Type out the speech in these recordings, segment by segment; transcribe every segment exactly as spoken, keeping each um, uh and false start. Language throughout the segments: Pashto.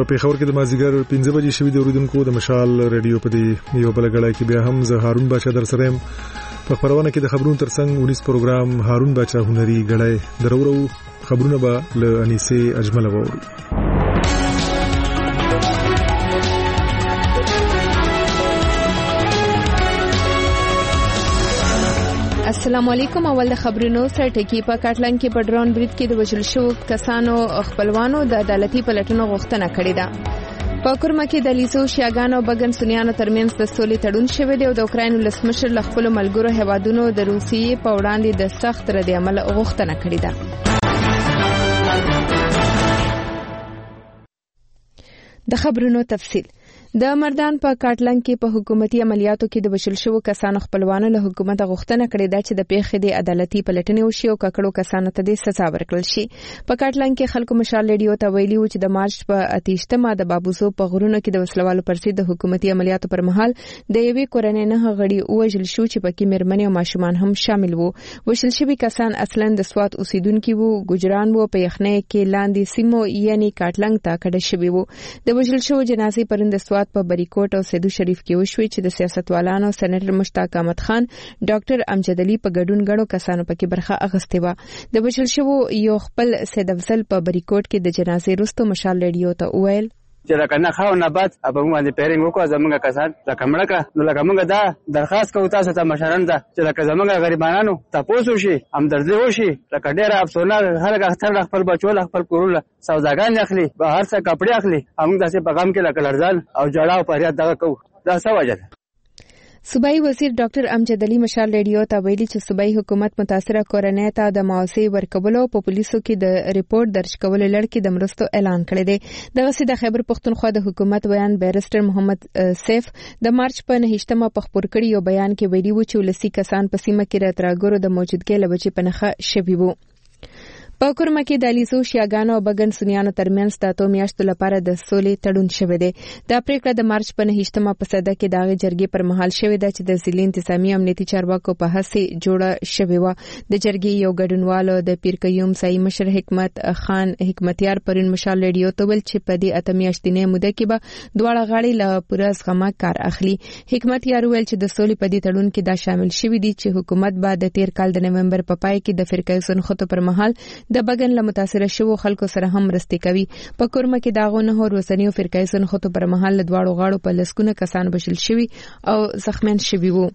په پیښور کې د مازیګر پنځه بجې شوې د اوریدونکو د مشال ریډیو په دی یو بل غړای کې بیا هم زه هارون بچا در سره يم په خبرونه کې د خبرونو ترڅنګ اونیس پروګرام هارون بچا هنري غړای درورو خبرونه به له انیسه اجمل ووري. السلام علیکم. اول د خبرونو سره ټکی په کاټلنګ کې په ډرون برید کې د وژل شو کسانو خپلوانو د عدالتي پلټنو غوښتنه کړې ده. په کورما کې د لیسو شیاګانو بګن سنیانو ترمنځ د سولې تړون شوی دی او د اوکراین ولسمشر له خپل ملګرو هیوادونو د روسیې په وړاندې د سخت رد عمل غوښتنه کړې ده. د خبرونو تفصیل. د مردان په کاټلنګ کې په حکومتي عملیاتو کې د وشل شو کسانو خپلوانو له حکومت غوښتنه کړې ده چې د پیښې د عدالتي پلټنې وشي او ککړو کسانو ته د سزا ورکړل شي. په کاټلنګ کې خلکو مشال ریډیو ته ویلي و چې د مارچ په اتهشتمه د بابوزو په غرونو کې د وسلوالو پر ضد د حکومتي عملیاتو پر مهال د یوې کورنۍ نه غړي وژل شو چې پکې مېرمنې او ماشومان هم شامل وو. وشل شوي کسان اصلاً د سوات اوسیدونکي وو، ګجران وو، په یخنۍ کې لاندې سیمو یعنی کاټلنګ ته کډه شوي وو. د وژل شو جنازې پرند سوات په بریکوټ او سیدو شریف کې وشوي چې د سیاستوالانو سېنیټر مشتاق احمد خان، ډاکټر امجد علي په ګډون غړو کسانو پکې برخه اخیستې و. د وژل شو یو خپل سید افضل په بریکوټ کې د جنازې وروسته مشال ریډیو ته وویل چې لکه نه خاو نه بعد ابو باندې پیرنګ وکړه زمونږ کسان لکه مړکه نو لکه موږ دا درخواست کوو تاسو ته مشران ته چې لکه زمونږ غریبانو تاسو شي همدردي وشي لکه ډېر افسوس هر اختر خپل بچو خپل کورول سوداګان اخلي به هر څه کپڑے اخلي موږ داسې پیغام کې لکه لړزان او جړه او پریاد دغه کوو دا څه وجه ده. صوبایي وزیر ډاکټر امجد علي مشال ریډیو ته ویلي چې صوبایي حکومت متاثره کورنۍ ته د معاوضې ورکولو او په پولیسو کې د ریپورت درج کولو لړ کې د مرستو اعلان کړی دی. دغه سي د خیبر پختونخوا د حکومت بیان بیرسټر محمد سیف د مارچ په نهشتمه په خبر کړي یو بیان کې ویلي و چې ولسی کسان په سیمه کې راتراګورو د موجودګۍ لبچې په نخښه شوي وو. په کورما کې د لیسو شیاګانو او بګن سنیانو ترمنځ د اتو میاشتو لپاره د سولې تړون شوی دی. دا پریکړه د مارچ په نهشتمه په صده کې د جرګې پر مهال شوې ده چې د ضلع انتظامی امنیتي چارواکو په هڅه جوړه شوې و. د جرګې یو ګډونوالو د پیر قیوم سای مشر حکمت خان حکمتیار پرین مشال ریډیو ته ویل چې په دې اته میاشتې موده کې به دواړه غاړي له پوره زغمه کار اخلي. حکمتیار ویل چې د سولې په دې تړون کې دا شامل شوی دی چې حکومت به د تیر کال د نومبر په پای کې د فرقه سنخته پر مهال د بګن له متاثره شوو خلکو سره هم مرستې کوي. په کورما کې داغونه هو روسنیو فرقه سنخته پر مهال له دواړو غاړو په لسکونه کسان بشل شوي او زخمیان شوي وو.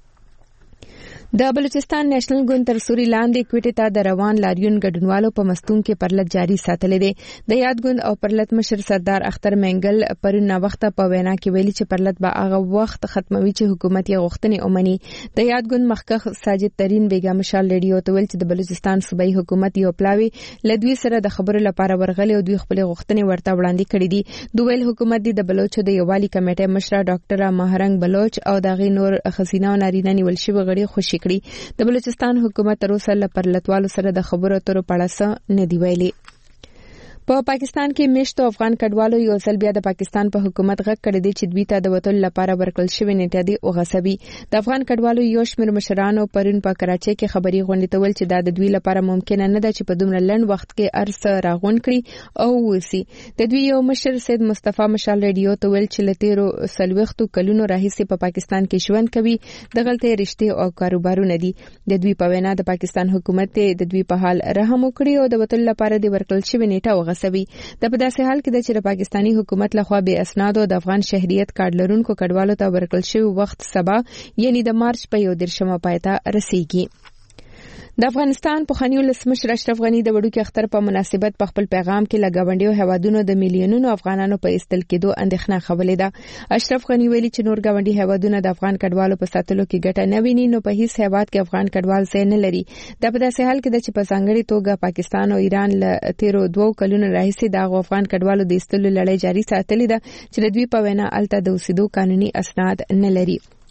د بلوچستان نېشنل ګوند تر سوري لاندې کوټې ته د روان لاریون ګډونوالو په مستون کې پرلط جاری ساتلې دي. د یاد ګوند او پرلط مشر سردار اختر منګل پرون وخت په وینا کې ویلي چې پرلط به هغه وخت ختموي چې حکومت یې غوښتنې ومني. د یاد ګوند مخکښ ساجد ترين بیگا مشال ریډیو ته ویل چې د بلوچستان صوبایي حکومت یو پلاوی لدوی سره د خبرو لپاره ورغلي او دوی خپل غوښتنې ورته وړاندې کړې دي. دوی حکومت د بلوچو د یووالي کمیټې مشر ډاکټر ماهرنګ بلوچ او دغه نور خزینه او نارینه نیول شوی غړي خوشی کړي. د بلوچستان حکومت تر اوسه له پرلطوالو سره د خبرو اترو په اړه څه نه دی ویلي. په پاکستان کې میشتو افغان کډوالو یو ځل بیا د پاکستان په حکومت غږ کړی دی چې دوی ته د وټل لپاره ورکړل شوی نیټه دی او غصبي. د افغان کډوالو یو شمېر مشرانو پرون په کراچۍ کې خبري غونډې ته ویل چې دا د دوی لپاره ممکن نه ده چې په دومره لنډ وخت کې ارڅ راغون کړي او وسی. د دوی یو مشر سید مصطفی مشال ریډیو ته ویل چې لتیرو سلوختو کلونو راهیسې په پاکستان کې ژوند کوي د غلطه رشته او کاروبارونه دي. د دوی په وینا د پاکستان حکومت د دوی په حال رحم وکړي او د وټل لپاره د ورکړل شوی نیټه سوي. د په داسې حال کې د چې پاکستانی حکومت لخوا به اسناد او د افغان شهریت کارت لرونکو کډوالو ته ورکړل شوی وخت سبا یعنی د مارچ په یو دیرشمه پایته رسیږي. د افغانستان پخوانی ولسمشر اشرف غنی د وړوکي اختر په مناسبت په خپل پیغام کې لګاونډیو هیوادونو د میلیونونو افغانانو په استل کېدو اندېښنه خولې ده. اشرف غنی ویلي چې نور ګاونډي هیوادونو د افغان کډوالو په ساتلو کې ګټه نه ویني نو په هیڅ هیواد کې افغان کډوال ځای نه لري. دا په داسې حال کې ده چې په ځانګړي توګه پاکستان او ایران له تیرو دوو کلونو راهیسې د افغان کډوالو د استلو لړۍ جاري ساتلې ده چې د دوی په وینا الته د اوسېدو قانوني اسناد نه لري.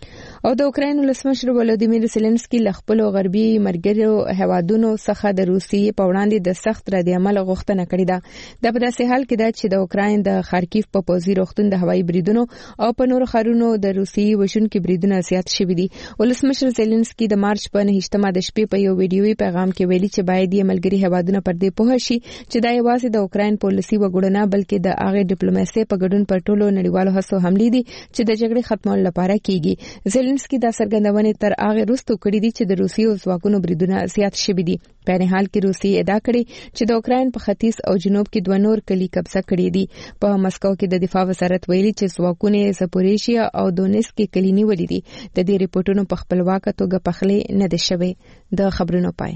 او د اوکراین ولسمشر ولودیمیر زيلنسکي ل خپل غربي مرګرو هوادونو څخه د روسیې په وړاندې د سخت ردعمل غوښتنه کړې ده. د په داسې حال کې ده چې د اوکراین د خارکیف په پوزي روغتون د هوایي بریدونو او په نورو ښارونو د روسیې وشونکو بریدونو زیات شوي دي. ولسمشر زيلنسکي د مارچ په نهمه د شپې په یو ویډیوي پیغام کې ویلي چې باید یې ملګري هوادونه پر دې پوه شي چې دا یوازې د اوکراین پالیسي وګړنه بلکې د هغه ډیپلوماسي په ګډون پر ټولو نړیوالو هڅو حملې دي چې د جګړې ختمولو لپاره کیږي. زيلنسکي دا څرګندونه تر هغه وروسته کړې دي چې د روسیې او ځواکونو بریدونه زیات شوي دي. په هر حال کې روسیې ادعا کړې چې د اوکراین په ختیځ او جنوب کې دوه نور کلي قبضه کړې دي. په مسکو کې د دفاع وزارت ویلي چې ځواکونه زپوریشیا او دونیسک کې کلي نیولې دي. د دې ریپورتونو په خپلواکه توګه پخلي نه دي شوی. د خبرونو پای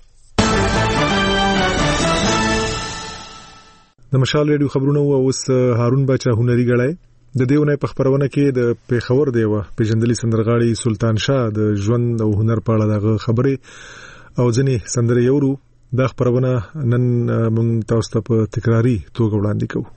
د مشال ریډیو خبرونه او اوس هارون باچا هنري غړای د دیونه په خبرونه کې د پیښور دیوه پیژندلي سندرغاړي سلطان شاه د ژوند او هنر په اړه دغه خبرې او ځنې سندرې یورو د خبرونه نن موږ تاسو ته په تکراری توګه وړاندې کوو.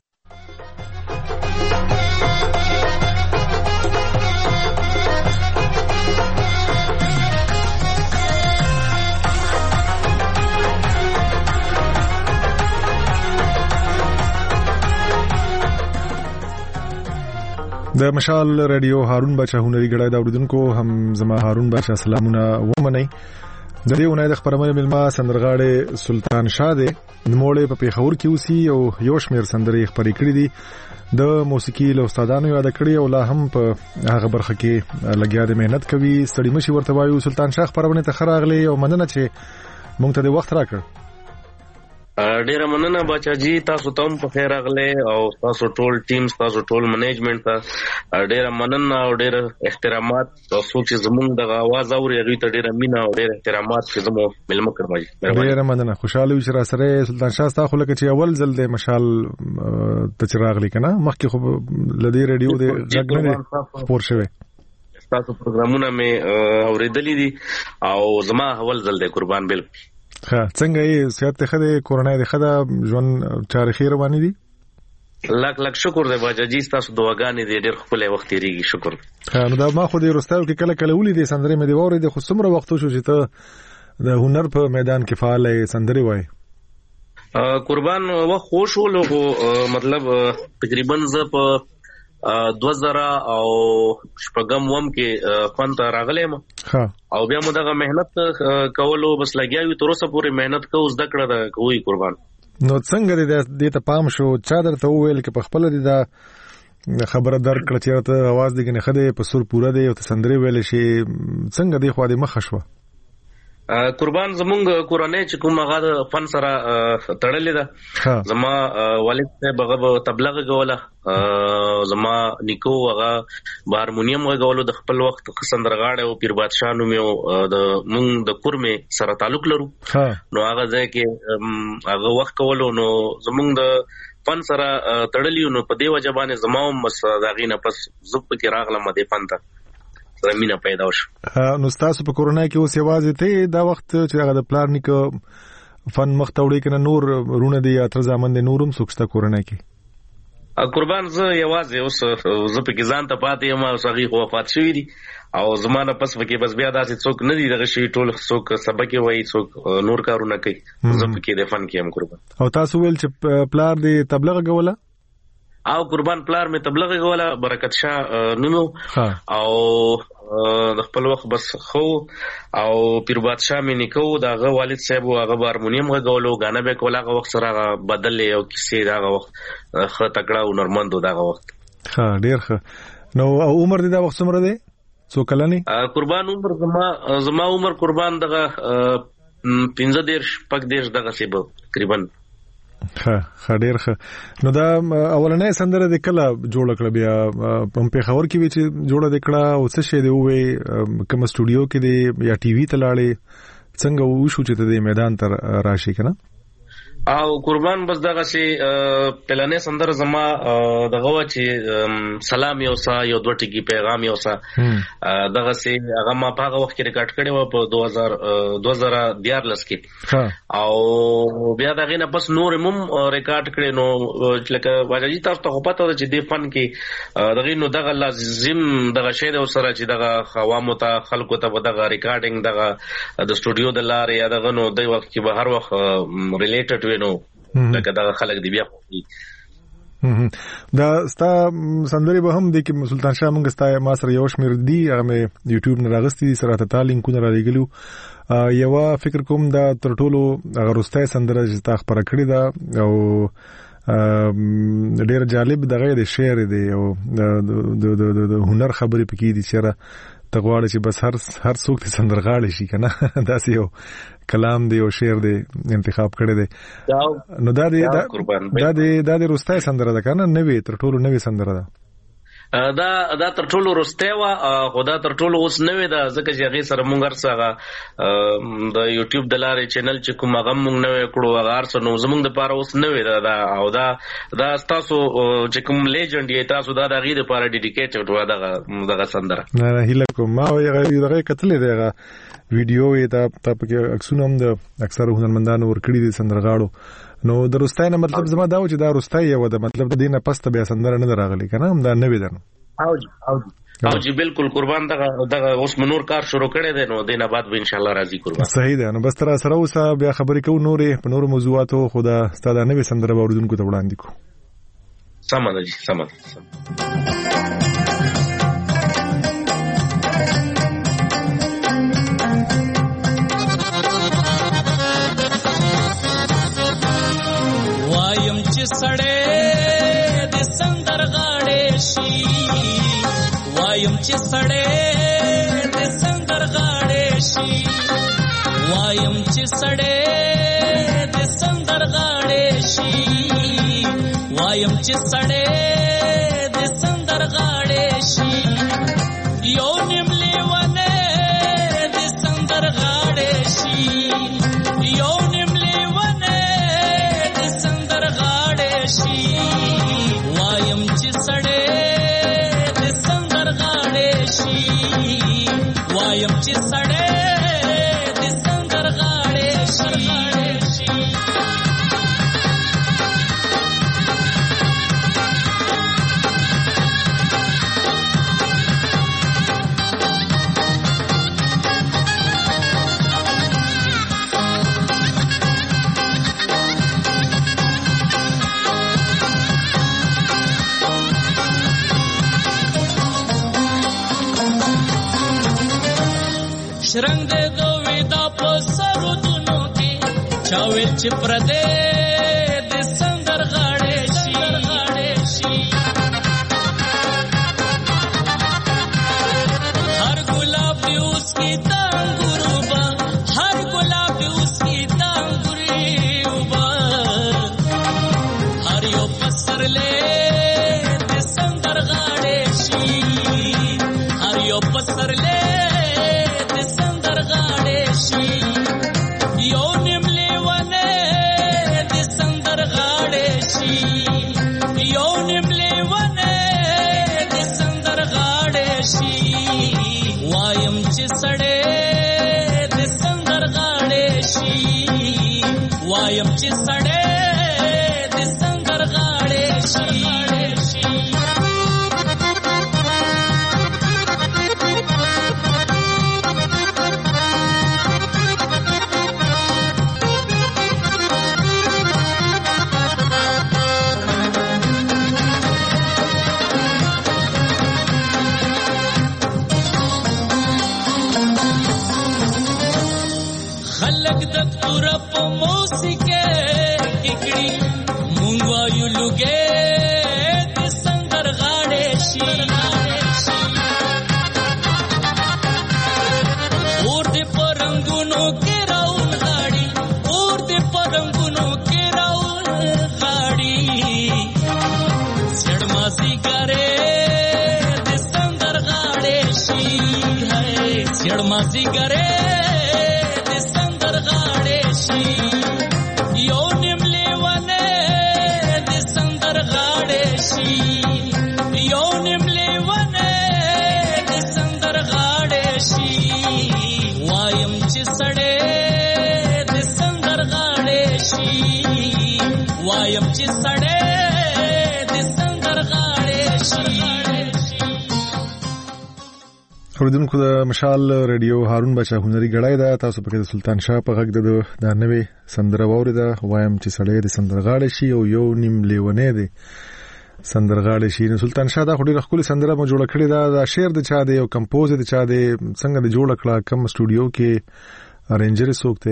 د مشال ریډیو هارون باچا هنري غړای دا اوریدونکو هم زما هارون باچا سلامونه ومنئ. د دې ونې د خبرونه ملما سندرغاړي سلطان شاه دی د موړې په پیښور کې اوسي او یو شمیر سندرې خبرې کړې دي. د موسیقي له استادانو یاد کړی او لا هم په هغه برخه کې لګیا د مهنت کوي. ستړي مشي ورته وایو. سلطان شاه خبرونه ته خراغلي او مننه چې مونږ ته د وخت راکړ. ډیره مننه بچا جی، تاسو ته هم په خیر راغله او تاسو ټول ټیم تاسو ټول منیجمنت ته ډیره مننه او ډیره احترامات. تاسو چې زموږ د आवाज اوري هغه ته ډیره مینا او ډیره احترامات چې زموږ ملما کړمای. ډیره مننه، خوشاله وي چې سره سلطان شاه تاسو لکه چې اول ځل د مشال تچراغلی کنه مخکې خو لدی ریډیو د غږ خبر شوی تاسو پروګرامونه مې اوریدلې دي او زما اول ځل د قربان بل ها څنګه یې سیادت ته خده کورونا د خده ژوند تاریخي رواني دي. لک لک شکر دی باجا جی، تاسو دعاګانې دې ډېر خپل وخت تیریږي. شکر. ها نو دا ما خو دې رستاو کې کله کله ولې دې سندرې مې دی ووري د خو څومره وخت شو چې ته د هنر په میدان کې فعال یې سندرې وای. قربان وخت خو شو لغه مطلب تقریبا ز په دو زره او شپږم وم کې فن ته راغلم او بیا مو دغه مهنت کولو بس لګیاوی تر اوسه پورې مهنت کوو زده کړه دا کوی. قربان نو څنګه دې ته پام شو چا درته وویل کې په خپل دې دا خبره درکړه چې ته आवाज دې نه خده په سر پوره دی او ته سندري ویل شي څنګه دې خو دې مخ شو؟ قربان زمونږ کورنۍ چې کوم هغه فن سره تړلې ده. زما والد ته بغه تبلیغ غوله، زما نیکو هغه هارمونیم غوولو د خپل وخت سندرغاړي او پیر بادشاہ نوم یو د مونږ د کورمه سره تعلق لرو. نو هغه ځکه کې هغه وخت کولو نو زمونږ د فن سره تړلې نو په دی وجبانه زما مس داغینه پس زپ کې راغله مده فن ته زمينه پیدا شو. نو تاسو په کورونا کې اوس یوازې ته دا وخت چې هغه د پلان نیک فن مختوړي کنه نور رونه دی یا تر ځامن د نورم سوکسته کورونا کې؟ قربان زه یوازې اوس زه په کې ځان ته پاتې یم او صغیر وفات شوی دي او زمانه پس پکې بس بیا داسې څوک نه دی دغه شی ټول څوک سبق وایي څوک نور کارونه کوي. زه پکې د فن کې یم قربان. او تاسو ویل چې پلار دی تبلیغ غوله او قربان پلار می تبلیغ غوله برکت شاه نومو او د خپل وخت بس خو او پیر بادشاہ می نکو دغه والد صاحب هغه هارمونیم غوولو غانه به کولاغه وخت سره بدل یو کیسې دغه وخت خه تکړه او نرمندو دغه وخت. ها ډیر ښه. نو او عمر دې دا وخت څومره دی؟ څو کلنی؟ قربان عمر زما زما عمر قربان دغه پنځه دیرش پک دیرش دغه سی به تقریبا. ها خډیر ښه. نو دا اولنې سندره د کله جوړ کړ بیا په پیښور کې چې جوړه دکړه او څه شه دی وې کوم سټوډیو کې دی یا ټي وي ته لاړې څنګه و شو چې د میدان تر راشي کنه؟ او قربان بس دغه شي پلانې سندر زما دغه و چې سلام یو سا یو دوه ټکی پیغام یو سا دغه سي هغه ما په هغه وخت کې ریکارډ کړی و په دوه هزار دوه هزار دیارلس کې او بیا دغه نه پس نور مم ریکارډ کړی نو لکه واجی تاسو ته پته ده چې د فن کې دغه نو دغه لازم دغه شی د سره چې دغه عوامو ته خلکو ته دغه ریکارډینګ دغه د سټوډیو د لارې یا دغه نو د وخت کې به هر وخت ریلیټډ وینو لکه دغه خلک دی بیا دا ستا سندري به هم د کې سلطان شاه مونږ ستا ما سره یو شمیر دی هغه مې یوټیوب نه راغستې سره ته لینکونه را لګلو یو فکر کوم دا تر ټولو هغه رستای سندره چې تا خبره کړې ده او ډېر جالب دغه د شعر دی او د د هنر خبرې پکې دي چې تغواړي چې بس هر هر څوک ته سندرغاړي شي کنه داسې یو کلام دی او شعر دی انتخاب کړی دی نو دا دی دا دی دا دی رستای سندره ده کنه نوې تر ټولو نوې سندره ده دا دا تر ټولو رسته وا خدا تر ټولو اوس نوې ده ځکه چې هغه سره مونږ ارڅه د یوټیوب د لارې چینل چې کوم هغه مونږ نوې کړو هغه ارڅ نو زمونږ د پاره اوس نوې ده او دا دا تاسو چې کوم لیجند یې تاسو دا د غیر لپاره ډیډیکیټډ و دغه دغه سندره نه هیله کوم ما یې دغه کتلې ده ویډیو یې تا په کې اکسونه هم د اکثر هنرمندانو ورکړي دي سندرغاړو نو د رستای نه مطلب زما دا و چې دا رستای یو د مطلب د دینه پسته بیا سندره نه راغلی کنه هم دا نوې ده او جی او جی او جی بالکل قربان دغه دغه اوس منور کار شروع کړی دی نو دینه بعد به ان شاء الله راځي قربان صحیح ده نو بس تر سره اوس بیا خبرې کوو نورې په نورو موضوعاتو خدا ستاسو نوې سندره اوریدونکو ته وړاندې کوو سم ده جی سم ده सड़े दे संदर गाड़े शी वायम च सड़े दे संदर गाड़े शी वायम च सड़े दे संदर गाड़े शी वायम च सड़े दे संदर गाड़े शी यो निमले वने दे संदर गाड़े शी यो निमले वने दे संदर गाड़े शी वायम च सड़े दे संदर गाड़े शी वायम च सड़े दे संदर गाड़े शी रंग दे दो विदा पसरु दुनो की चावेल च प्रदे दे संदर गाड़े शी गाड़े शी हर गुलाब भी उसकी तांगुरुबा हर गुलाब भी उसकी तांगुरुबा हर यो पसर ले दे संदर गाड़े शी हर यो पसर ले यो निमले वने दे संदर गाड़े शी यो निमले वने दे संदर गाड़े शी वायम च सड़े दे संदर गाड़े शी वायम च सड़े दे संदर गाड़े शी खलक दत तुरप मौसिके किकड़ी मुंगवा यु लुगे दे संदर गाड़े शी और दे परंगुनो के राउल गाड़ी और दे परंगुनो के राउल गाड़ी सिड़मासी करे दे संदर गाड़े शी है सिड़मासी करे गाड़े शी यो निमले وایم چې سړې د سندرغاړې شي. اوریدونکو د مشال ریډیو هارون بچا هنري غړای دا تاسو په کې د سلطان شاه په غږ د د نوې سندره واوریده وایم چې سړی د سندرغاړې شي او یو نیم لیونه دی سندرغاړې شي. نو سلطان شاه دا خوري خپل سندره مو جوړ کړی دا د شعر د چا دی او کمپوز د چا دی څنګه د جوړ کړه کم سټوډیو کې ارنجر سوکته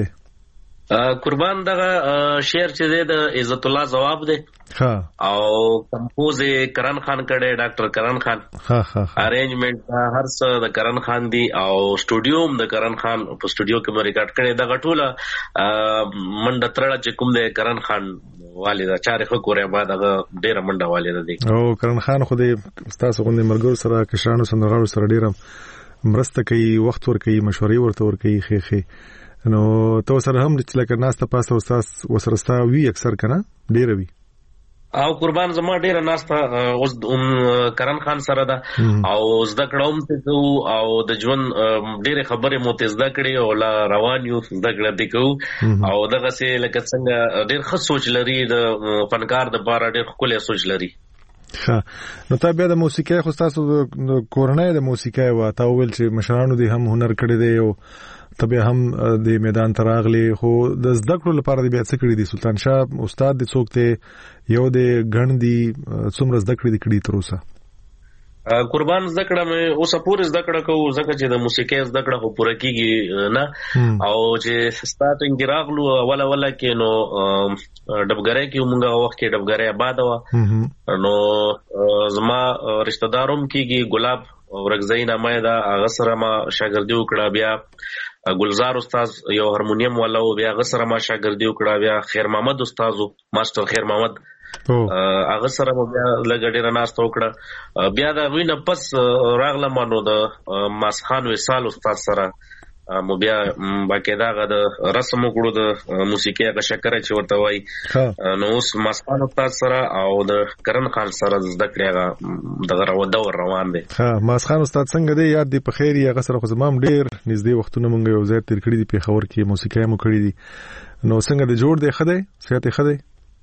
قربان دغه شعر چې دی د عزت الله جواب دی ها او کمپوز کرن خان کړي ډاکټر کرن خان ها ها ارینجمنت هر څه د کرن خان دی او سټوډیو د کرن خان په سټوډیو کې مې ریکارډ کړي د غټوله منډه ترړه چې کوم دی کرن خان والدا چارې خو کورې بعد هغه ډیره منډه والدا دی او کرن خان خو دې تاسو غوندې مرګور سره کشرانو سندرغاړو سره ډیره مرسته کوي وخت ور کوي مشورې ورته ور کوي خې خې نو تو سره هم چې لکه ناسته پاسه استاد وسرستا وی اکثر کنه ډیر وی او قربان زما ډیره ناسته اوس کرن خان سره ده او زده کړم ته او د ژوند ډیره خبره مو ته زده کړې او لا روان یو زده کړې دي کو او دغه سه لکه څنګه ډیر ښه سوچ لري د فنکار د بار ډیر خپل سوچ لري. ها نو ته بیا د موسیقۍ خو تاسو د کورنۍ د موسیقۍ وا تا ویل چې مشرانو دي هم هنر کړی دی او تبه هم د میدان تراغلی خو د زده کړو لپاره د بیا څه کړی دي سلطان شاه استاد د څوک ته یو د غن دي څومره زده کړی دي کړی تر اوسه قربان زده کړه مې اوس پورې زده کړه کو زکه چې د موسیقۍ زده کړه خو پوره کیږي نه او چې سٹارټینګ راغلو اوله اوله کې نو ډبګری کې موږ وخت کې ډبګری آباد و نو زما رشتہ داروم کېږي ګلاب ورغزی نامه دا هغه سره ما شاګردي وکړه بیا ګلزار استاد یو هارمونیم والا او بیا هغه سره ما شاګردي وکړه بیا خیر محمد استادو ماستر خیر محمد هغه سره بیا لګډیره ناست وکړه بیا دا وینه پس راغله مانو د ماسخان وصال استاد سره مو بیا باقاعده غد رسم وکړو د موسیقي هغه شکر چې ورته وای نو اوس ماسخان استاد سره او د کرن خان سره زده کړی هغه دغه دور روان دی. ها ماسخان استاد څنګه دی یاد دی په خیر هغه سره خو زمام ډیر نږدې وختونه مونږ یو ځای تیر کړی دی په خبر کې موسیقي مو کړی دی نو څنګه د جوړ دی خدای صحت خدای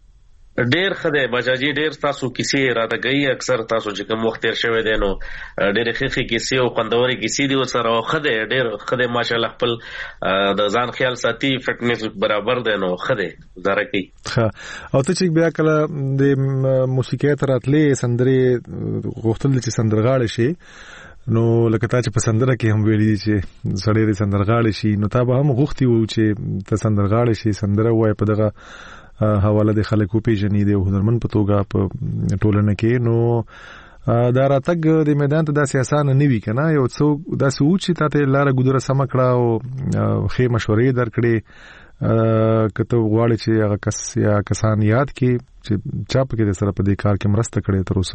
ډیر خدای بچاجي ډیر تاسو کیسې راته گئی اکثر تاسو چې کوم وخت تیر شوی دی نو ډیر خخي کیسې او قندوري کیسې دی سره خدای ډیر خدای ماشاءالله خپل د ځان خیال ساتي فټنس برابر دی نو خدای زاره کوي. ها او ته چې بیا کله د موسیقي تر اتلې سندري غوښتل چې سندرغاړي شي نو لکه تا چې په سندره کې هم ویلي چې سړی د سندرغاړي شي نو تا به هم غوښتي وو چې ته سندرغاړي شي سندره وای په دغه حواله د خلکو پیژنې دی او هنرمن په توګه په ټولنه کې نو دا راتګ د میدان ته داسې اسانه نه وي کنه یو څو داسې و چې تاسو لاره ګذره سم کړه او خې مشورې درکړې کته غواړي چې هغه کس یا کسان یاد کې چې چا په کې سره په دې کار کې مرسته کړې تر اوسه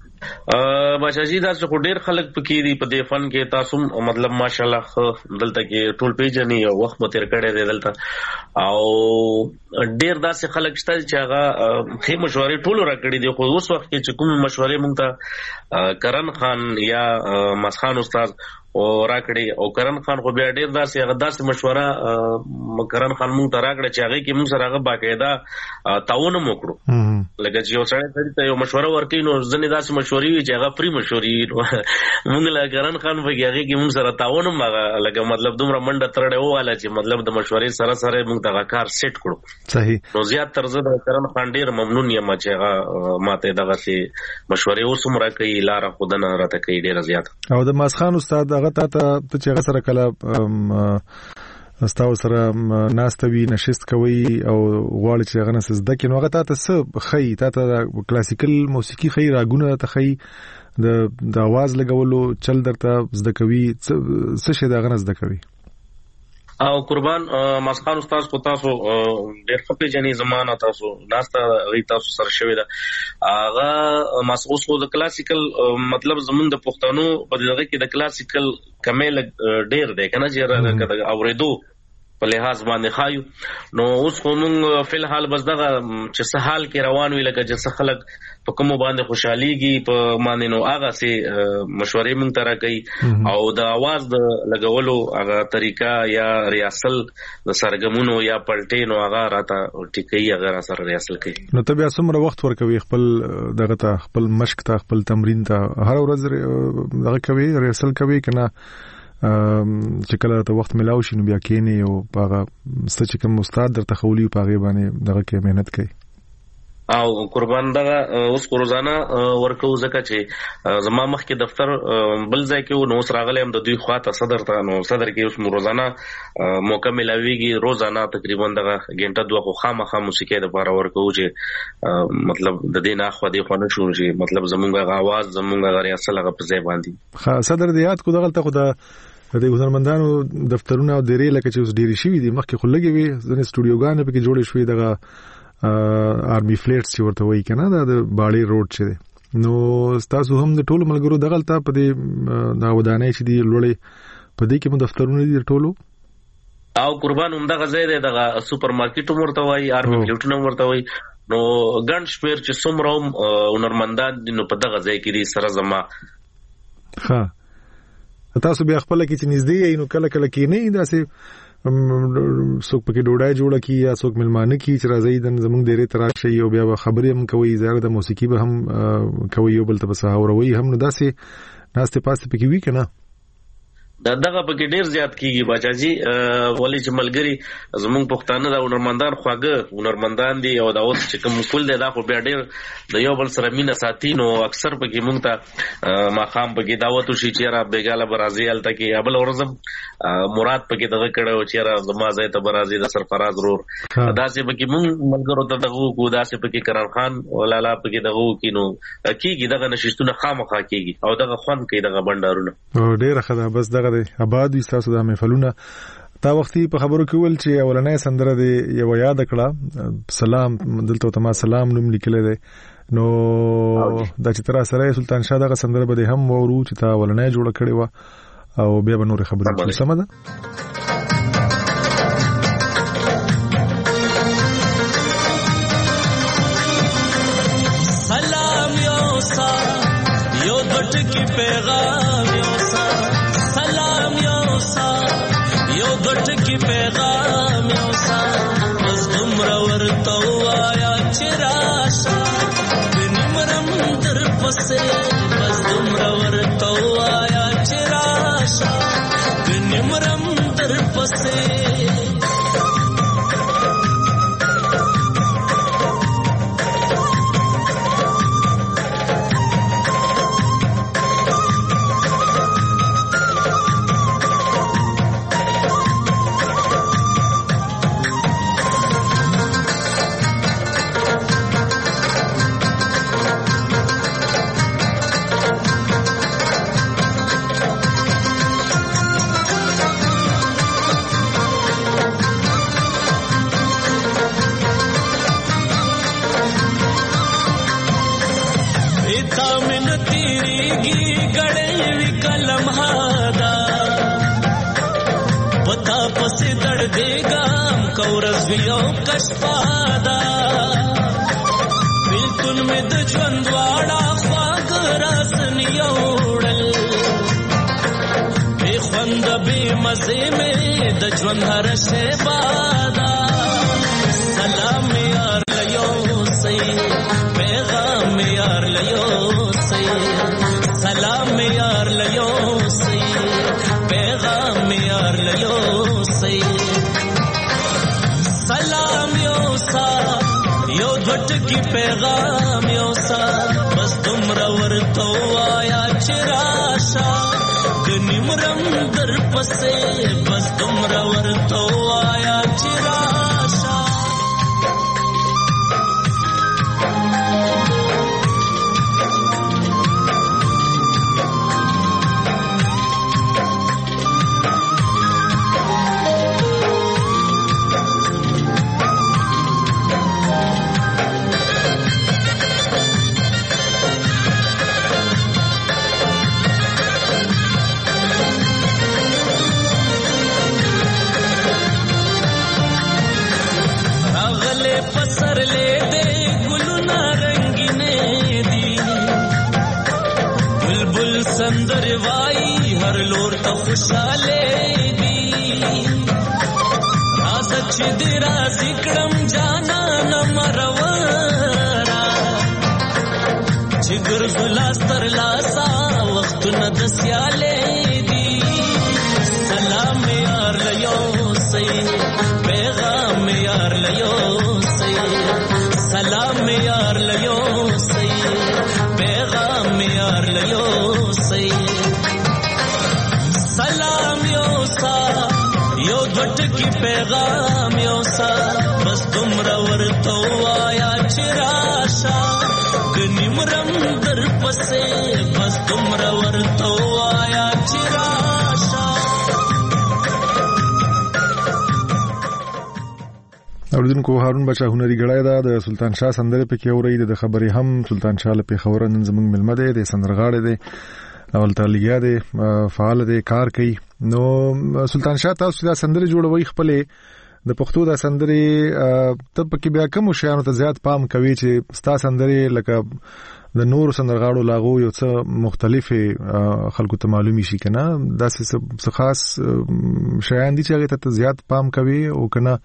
بچاجي دا څه ډېر خلک پکې دي په دې فن کې تاسو مطلب ماشاءالله دلته کې ټول پیژنې او وخت مو تیر کړی دی دلته او ډېر داسې خلک شته چې هغه خې مشورې ټول راکړي دي خو اوس وخت کې چې کوم مشورې مونږ ته کرن خان یا مسخان استاد او راکړي او کرن خان خو بیا ډېر داسې هغه داسې مشوره کرن خان مونږ ته راکړي چې هغه کې مونږ سره هغه باقاعده تعاون وکړو لکه چې یو سړی ته یو مشوره ورکړي نو ځنې داسې مشورې وي چې هغه فری مشورې مونږ له کرن خان په هغه کې مونږ سره تعاون هغه لکه مطلب دومره منډه ترړې واله چې مطلب د مشورې سره سره مونږ ته کار سیټ کړو صحیح نو زیات تر زه د کرن خان ډېر ممنون یم چې هغه ماته دغه سي مشورې اوسم راکړي لاره خودنه راته کوي ډېر زیات او د مسخان استاد هغه ته ته چې هغه سره کله استاو سره ناستوي نشست کوي او غواړي چې هغه نس زده کینو هغه ته څه خي ته کلاسیکل موسیقي خي راګونه ته خي د د आवाज لګولو چل درته زده کوي څه شي دا غنځ زده کوي او قربان مسخان استاد کو تاسو ډېر خپې جنې زمانہ تاسو ناستا غي تاسو سره شوی دا هغه مسخوس خو د کلاسیکل مطلب زمونږ د پښتنو په دغه کې د کلاسیکل کمل ډېر دی کنه چې اوریدو په لحاظ باندې خایو. نو اوس کومه فل حال بس دغه چې څه حال کې روان وی لکه چې خلک په کوم باندې خوشحاليږي په باندې نو هغه سي مشورې مونږ ترا کوي او د आवाज د لګولو هغه طریقہ یا ریاصل د سرګمونو یا پلټې نو هغه راته ټیکي هغه سره ریاصل کوي. نو ته بیا څومره وخت ورکوي خپل دغه ته خپل مشق ته خپل تمرین ته هر ورځ دغه کوي ریاصل کوي کنه چې کله ته وخت ملاو شي نو بیا کینی او هغه ست چې کوم استاد درته خولي په هغه باندې دغه کې مهنت کوي او قربان دغه اوس روزانه ورکو زکه چې زما مخ کې دفتر بل ځای کې نو سره غلم د دوی خواته صدر ته نو صدر کې اوس روزانه موقع ملاويږي روزانه تقریبا دغه غنټه دوه خامخا موسیقي د بار ورکو چې مطلب د دې نه خو دې خو نه شو چې مطلب زمونږه आवाज زمونږه غری اصل هغه په ځای باندې صدر دې یاد کو دغه ته خدا د هنرمندانو دفترونه او ډېری لکه چې اوس ډېری شي دي مخکې خلګي وي ځنې سټوډیوګان په کې جوړې شوې دغه آرمي فلیټس چې ورته وایي کنه دا د باړې روډ چې نو تاسو هم د ټولو ملګرو دغه ته په دې دا ودانې چې دی لوړې په دې کې مو دفترونه دي ټولو او قربان هم دغه ځای دی دغه سوپر مارکیټ ورته وایي آرمي فلیټونه ورته وایي نو ګڼ شمېر چې څومره هنرمندان دي نو په دغه ځای کې دي سره زما ها تاسو بیا خپل کې چې نږدې یې نو کله کله کې نه داسې څوک پکې ډوډۍ جوړه کی یا څوک ملمانه کی چې راځي د زمونږ ډېرې تراشي او بیا خبرې هم کوي زیاده د موسیقي به هم کوي او بل ته بس اوروي هم نو داسې ناسته پاسه پکې وی کنه دا دغه پکې ډیر زیات کیږي باچاجي ولې چې ملګری زمونږ پښتانه دا هنرمندان خواږه هنرمندان دي او دا اوس چې کوم کول دي دا خو بیا ډیر د یو بل سره مینه ساتي نو اکثر پکې مونږ ته ما خام پکې دعوت شي چې را بیګاله برازي الته کې ابل ورزم مراد پکې دغه کړه چې را زما ځای ته برازي د سرفراز رور دا چې پکې مونږ ملګرو ته دغه کو دا چې پکې کران خان ولالا پکې دغه کینو کیږي دغه نشستونه خامخا کیږي او دغه خوند کوي دغه بندارونه ډیر خدا بس دغه آباد وي تاسو د محفلونه تا وختي په خبرو کې ول چې اولنې سندره دی یو یاد کړه سلام دلته ته ما سلام نوم لیکل دی نو د چې تر سره سلطان شاه دغه سندره به هم ورو چې تا اولنې جوړ کړي و او بیا به نور خبرې کوي سم ده سلام یو سا یو دټ کی پیغام یو سا غټ کی پیغام یو سا بس دومره ورته وایا چې راشا بنمرم در پسې بس دومره ورته وایا چې راشا بنمرم در پسې یو کشپادا بالکل می د ژوند واړه خواږه راسنی وړل به خوند به مزه می د ژوند هر شی بادا سلام یار لیو سی پیغام یار لیو سی سلام یار لیو سی پیغام یار لیو سی سلام یو سا یو دټ کی پیغام یو سا بس دومره ورته وایا چې راشا کنيمرم در پسې بس دومره ورته وایا چې راشا هر لور ته خوشاله دي راز چې دې راز کړم جانا نمرورا چې ګرځلا ستر لاسا وخت نه د سیاله دي سلام یار لیو سي پیغام یار لیو سي سلام یار لیو سي پیغام یار لیو سي سلام یو سا یو دټ کی پیغام یو سا بس تمرا ورته وایا چراشا کنیمرم در پسې بس تمرا ورته وایا چراشا. اوریدونکو هارون بچا هنري غړای دا د سلطان شاه سندره په کې اوري د خبرې هم سلطان شاه په خبره نن زمنګ ملمه ده د سندرغاړي ده اول تالیه ده فعال ده کار کوي. نو سلطان شاه تاسو دا سندره جوړوي خپل د پښتو دا سندره ته په کې بیا کوم شیانو ته زیات پام کوي چې ستا سندره لکه د نور سندرغاړو لاغو یو څه مختلفه خلکو ته معلومي شي کنه دا څه خاص شیان دي چې هغه ته زیات پام کوي او کنه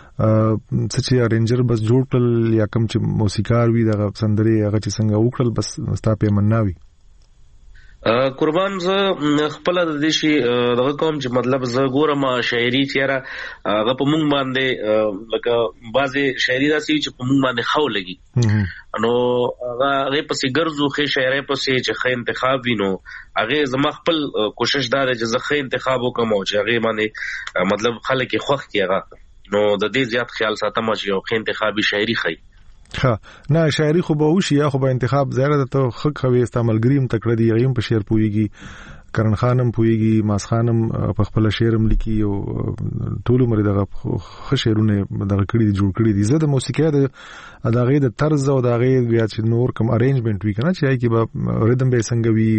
سچې ارنجر بس جوړ کړل یا کوم چې موسیقار وي د سندري هغه چې څنګه وکړل بس ستا په منناوي. قربان ز خپل د دې شي دغه کوم چې مطلب ز ګورم شاعري چیرې هغه په مونږ باندې لکه بعضي شاعري داسي چې په مونږ باندې خو لګي نو هغه په سیګرزو خې شاعري په سي چې خې انتخاب وینو هغه زما خپل کوشش دا دی چې زه خې انتخاب وکم او چې هغه باندې مطلب خلک خوښ کیږي نو د دې زیات خیال ساتم چې یو خې انتخابي شاعري خې ها نه شاعري خو به وشي یا خو به انتخاب زیاده ته خک خوي استعمال ګریم تکړه دی غیم په شعر پويږي کرن خانم پويږي ماس خانم په خپل شعرم لیکي او ټول عمر دغه خشيرونه دغه کړي جوړ کړي دي زه د موسیقي د اداغه د طرز او دغه بیا چې نور کوم ارینجمنت وی کنه چې کی به ریدم به څنګه وی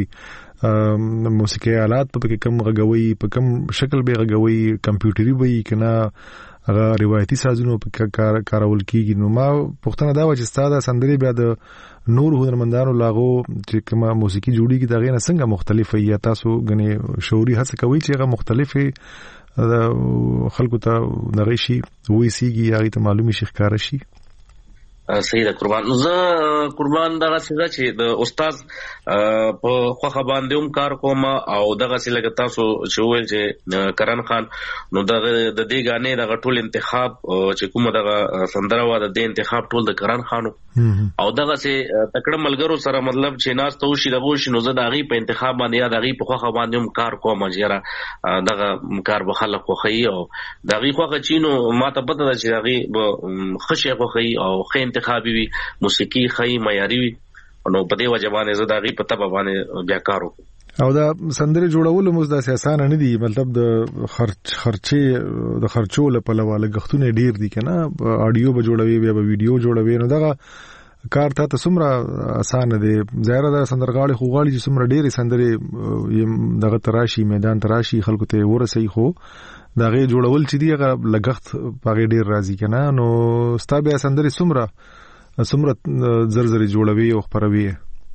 موسیقي آلات په کوم غږوي په کوم شکل به غږوي کمپیوټري وی کنه هغه روایتي سازونو په کار کارول کیږي. نو ما پښتنه دا و چې ستاده سندري بیا د نور هنرمندانو لاغو چې کومه موسیقي جوړیږي دغه نه څنګه مختلفه یا تاسو غني شعوري هڅه کوي چې هغه مختلفه خلکو ته دغه شي وې سیږي هغه ته معلومي شي ښکار شي. صحیح ده قربان. زه قربان دغه څه چې د استاد په خوخه باندې هم کار کوم او دغه څه لګ تاسو چې ویل چې کرن خان نو دغه د دې غانې دغه ټول انتخاب چې کومه دغه سندره و د دې انتخاب ټول د کرن خانو او دغه څه تکړه ملګرو سره مطلب چې ناس ته وشي دغه شنو زه دغه په انتخاب باندې یا دغه په خوخه باندې هم کار کوم چې دغه کار به خلک خوخي او دغه خوخه چینو ماته پته ده چې دغه خشه خوخي او خې انتخابي وي موسیقي خې معیاري وي نو په دې وجه باندې زه دغه په تبه باندې بیا کارو او دا سندره جوړول مو د سیاسان نه دي مطلب د خرچ خرچي د خرچو له په لواله غختونه ډیر دي کنه اډیو به جوړوي یا به ویډیو جوړوي نو دغه کار ته څومره آسان دی ظاهر ده سندرغاړي خو غاړي چې څومره ډیر سندره دغه تراشي میدان تراشي خلکو ته ورسې خو دغه جوړول چې دی هغه لګخت پاګې ډیر راځي کنه نو ستابه سندره څومره څومره زرزري جوړوي او خبروي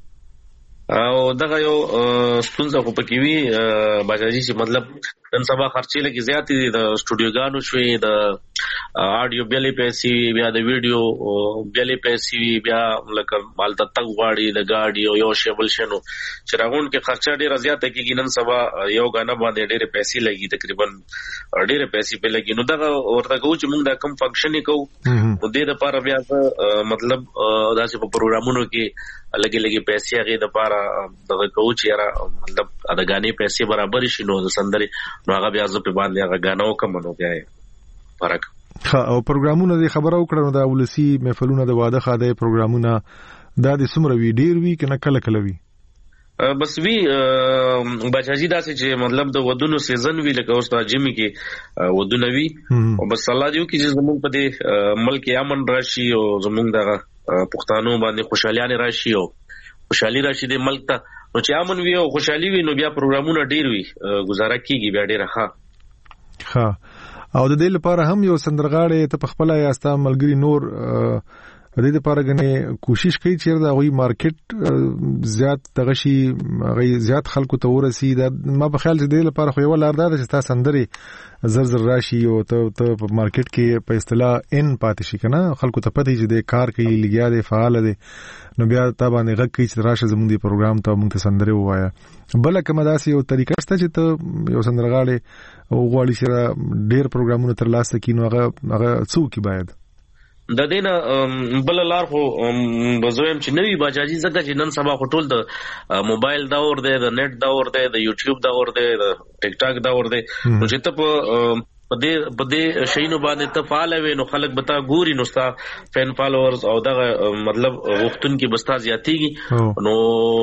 او دغه یو ستونزه خو پکې وی باجاجي چې مطلب نن سبا خرچې لګي زیات دي د سټوډیوګانو شوي د آډیو بیلې پیسې بیا د ویډیو بیلې پیسې بیا لکه مالته تګ واړي د ګاډي یو شیبل شنو چې راغون کې خرچه ډیره زیاته کېږي نن سبا یو غاڼه باندې ډیره پیسې لګي تقریبا ډیره پیسې په لګي نو دغه ورته کوم چې موږ دا کم فنکشن کوو نو د دې لپاره بیا مطلب داسې په پروګرامونو کې لګي لګي پیسې هغه د لپاره دغه کوو چې را مطلب اداګانی پیسې برابر شي نو د سندري نو هغه بیا ځو په باندې هغه غاڼو کوم نو بیا فرق ها او پروګرامونه د خبرو کړنو د ولسی محفلونو د واده خاده پروګرامونه د دې سمره وی ډیر وی کنه کله کله وی بس وی بچاجي داسې چې مطلب د ودونو سیزن وی لکه اوس د جمی کې ودونه وی او بس الله دې وکړي چې زموږ په دې ملک امن راشي او زموږ دغه پښتانو باندې خوشحالي راشي او خوشحالي راشي د ملک ته نو چې امن وی او خوشحالي وی نو بیا پروګرامونه ډیر وی گزاره کیږي بیا ډیر ښه ها او د دې لپاره هم یو سندرغاړي ته خپل یاستا ملګری نور د دې لپاره غنې کوشش کوي چې دا غوي مارکیټ زیات دغشي غي زیات خلکو ته ورسي. دا ما په خیال چې د دې لپاره خو یو لار ده چې تاسو سندري زر زر راشي او ته ته په مارکیټ کې په اصطلاح ان پاتې شي کنه خلکو ته پته چې د کار کوي لګیا دي فعال دي نو بیا تا باندې غږ کوي چې راشه زموږ دی پروګرام ته موږ ته سندري وایا. بل کومه داسې یو طریقه شته چې ته یو سندرغاړي او غواړي چې ډېر پروګرامونه تر لاسه کینو هغه هغه څوک باید د دینه بل لار خو بزویم چې نوی باجاجي زګه چې نن سبا خټول د موبایل دور دی د نت دور دی د یوټیوب دور دی د ټیک ټاک دور دی نو چې ته په پدې پدې شینو باندې ته فعال وې نو خلک بتا ګوري نو ستا فین فالوورز او دغه مطلب وختون کې بستا زیاتېږي نو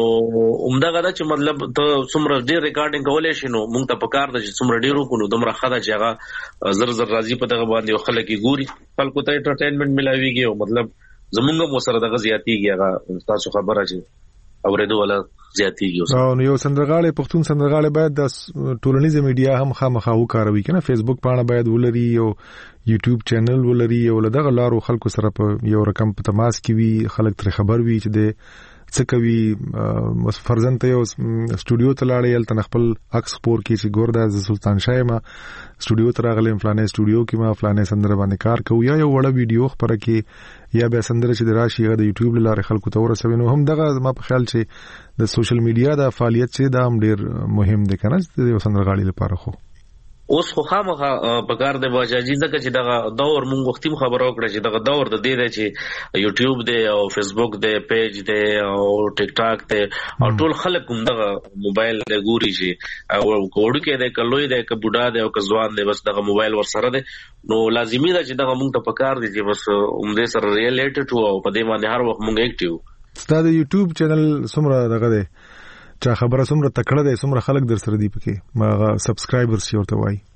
عمدہ غدا چې مطلب ته څومره ډیر ریکارډینګ کولای شي نو مونږ ته پکار د څومره ډیرو کو نو دمره خدا چې هغه زر زر راځي په دغه باندې خلک ګوري خلکو ته انټرټینمنت ملاويږي او مطلب زمونږ مو سره دغه زیاتېږي هغه تاسو خبره شي اورېدو ولا زیاتېږي. او یو سندرغاړي پښتون سندرغاړي باید د ټولنیزه میډیا هم خامخا وکاروي کنه فیسبوک پاڼه باید ولري او یوټیوب چینل ولري او دغه لارو خلکو سره په یو رقم په تماس کې وي خلک تر خبر وي چې د څه کوي فرزن ته یو سټوډیو ته لاړې ال تن خپل اکس خبر کې چې ګوردا ز سلطان شاه ما سټوډیو ته راغلم فلانه سټوډیو کې ما فلانه سندره باندې کار کوي یا یو وړه ویډیو خبره کې یا به سندره چې دراشي غو د یوټیوب لاره خلکو ته ورسوي نو هم دغه ما په خیال چې د سوشل میډیا د فعالیت چې دا هم ډیر مهم دی کنه د یو سندرغاړي لپاره خو اوس خو خامخا پکار دی باجاجي ځکه چې دغه دور مونږ وختي خبرو کړه چې دغه دور د دې دی چې یوټیوب دی او فیسبوک دی پیج دی او ټیک ټاک دی او ټول خلک هم دغه موبایل دی ګوري چې او کوډ کې دی کلوې دی ک بوډا دی او ک ځوان دی بس دغه موبایل ور سره دی نو لازمي ده چې دغه مونږ ته پکار دی چې بس عمدې سره ریلیټډ او په دې باندې هر وخت مونږ اکټیو. ستاسو د یوټیوب چینل څومره دغه دی چا خبره څومره تکړه دی څومره خلک در سره دی پکې ما سبسکرایبرز شي ورته وای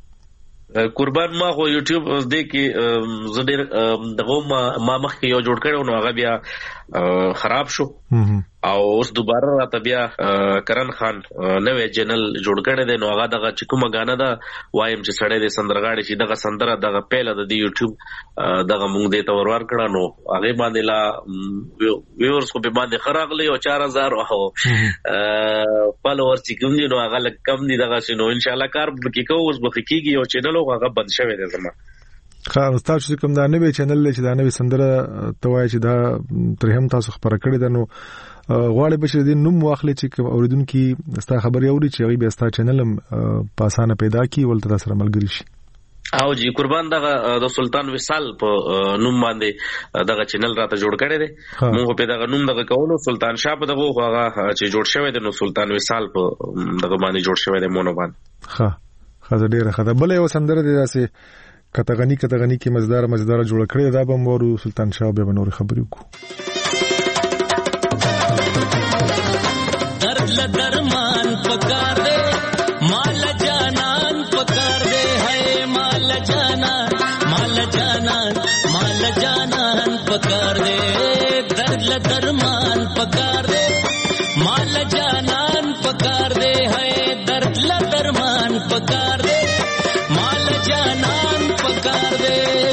قربان ما خو یوټیوب دې کې زډیر دغه ما مخ کې یو جوړ کړو نو هغه بیا خراب شو او اوس دوباره راته بیا کرن خان نوې چینل جوړ کړی دی نو هغه دغه چې کومه غانه ده وایم چې سړی د سندرغاړي چې دغه سندره دغه پیله د یوټیوب دغه مونږ دې ته ورور کړه نو هغه باندې لا ویورز کو به باندې خراغلی او چار هزار او فالوورز چې کوم دي نو هغه لکه کم دي دغه شنو ان شاء الله کار کې کوو اوس بخکیږي او چینل هغه بند شوی دی زما خا استاد چې کوم دا نوې چینل چې دا نوې سندره توای چې دا تر هم تاسو خبره کړې ده نو غواړي بشری دین نوم واخلې چې اوریدونکو ستا خبري اوري چې غي به ستا چینل په اسانه پیدا کی ولته سره ملګری شي. او جی قربان دغه د سلطان وصال په نوم باندې دغه چینل راته جوړ کړی دی موږ په دغه نوم دغه کوو سلطان شاه په دغه هغه چې جوړ شوی دی نو سلطان وصال په دغه باندې جوړ شوی دی مونږ باندې ها خزه ډیره خزه بل یو سندره دی داسې کتغنی کتغنی کې مزدار مزدار جوړ کړی دا به مورو سلطان شاه به نور خبرې وکړو. درد ل درمان پکار دے مال جانان پکار دے ہے مال جانان مال جانان مال جانان پکار دے درد ل درمان پکار دے مال جانان پکار دے ہے درد ل درمان پکار دے مال جانان پکار دے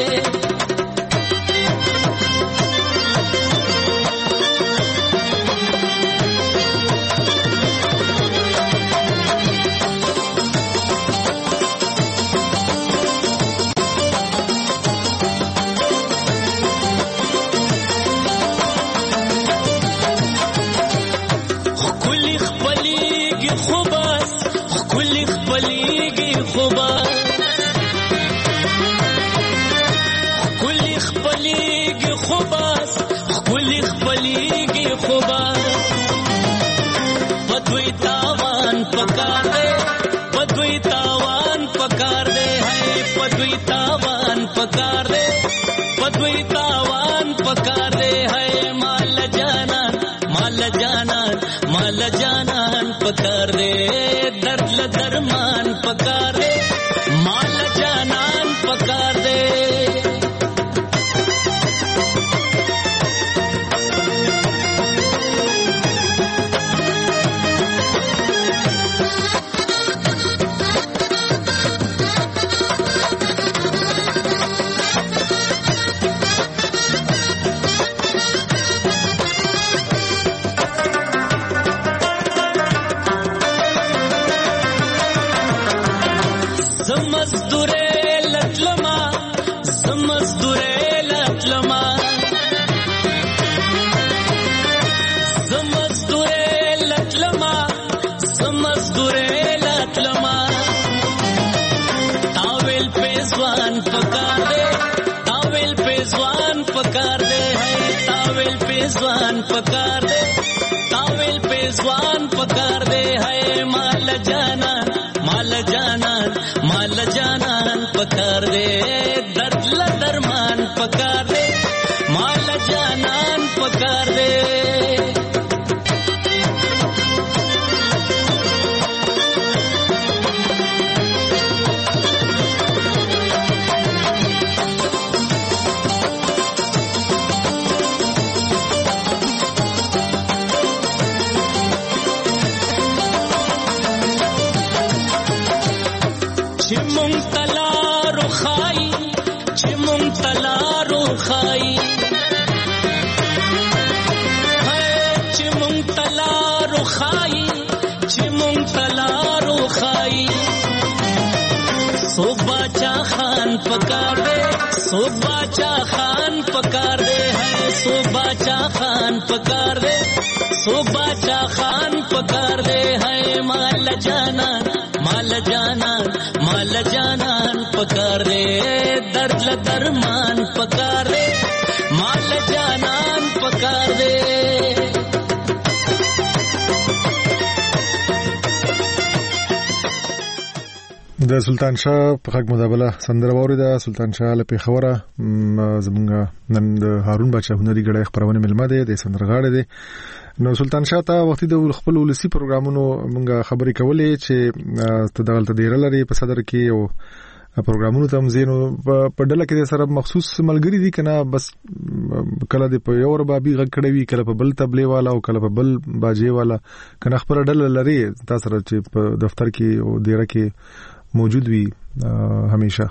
पकार दे पदवी तावान पकार दे है माल जानान माल जानान माल जानान पकार दे दर्द ल दरमान पकार दे माल जानान पकार दे زمزدورې لټلما زمزدورې لټلما زمزدورې لټلما زمزدورې لټلما تاویل پیزوان پکار دے تاویل پیزوان پکار دے تاویل پیزوان پکار دے تاویل پیزوان پکار دے ہے مال جانا مال جانا مال جانان پکار دے درد ل درمان پکار دے مال جانان پکار دے पकार दे सो बाचा खान पकार दे है सो बाचा खान पकार दे सो बाचा खान पकार दे है माल जाना माल जाना माल जाना पकार दे दर्द ल दरमान पकार दे माल जाना पकार दे د سلطان شاه په حق مدابله سندره وریده. سلطان شاه له پیښوره زمونږ نن د هارون باچا هنري غړي خبرونه ملمه ده د سندرغاړي ده. نو سلطان شاه ته وخت د خپل ولسی پروګرامونو مونږه خبرې کولې چې ته دغلت ډیر لري په صدر کې او پروګرامونو تم زینو په ډله کې سره مخصوص ملګری دي کنه بس کله د په یو ربابي غږ کړی وی کله په بل تبلې والا او کله په بل باجې والا کنه خبره ډله لري تاسو سره چې په دفتر کې او دیره کې موجود وي همیشه.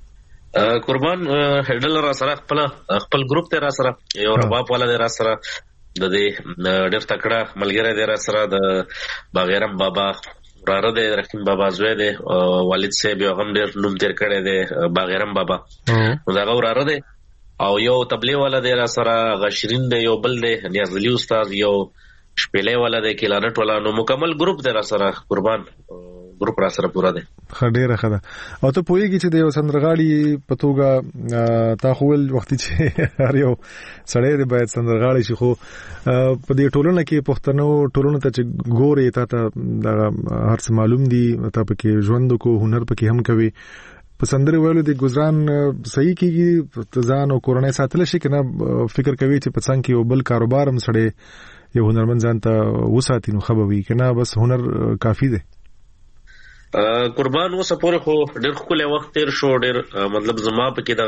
قربان هډل را سره خپل خپل ګروپ ته را سره یو رباب والا دی را سره د دې ډېر تکړه ملګری دی را سره د باغیرم بابا وراره دی رحیم بابا زوی دی والد صاحب یو هم ډېر نوم تیر کړی دی باغیرم بابا دا وراره دی او یو تبلیغ والا دی را سره غشرین دی یو بل دی نیازلی استاد یو شپېلې والا دی کلانټ والا نو مکمل ګروپ دی را سره قربان ګروپ را سره پورا دی. خډيره خدا او ته پوهیږي چې د یو سندرغاړي په توګه تا خو ول وخت چې هر یو سړی دی باید سندرغاړي شي خو په دې ټولنه کې پښتنو ټولنه ته چې ګوري تا ته هر څه معلوم دي ته پکې ژوند کو هنر پکې هم کوي په سندره ویلو د گزاران صحیح کیږي ځان او کورنۍ ساتل شي کنه فکر کوي چې په څنګه یو بل کاروبار هم سړی یو هنرمند ځان ته وساتي نو خبوي کنه بس هنر کافی دی. قربان اوس پورې خو ډېر خپل وخت تیر شو ډېر مطلب زما په کې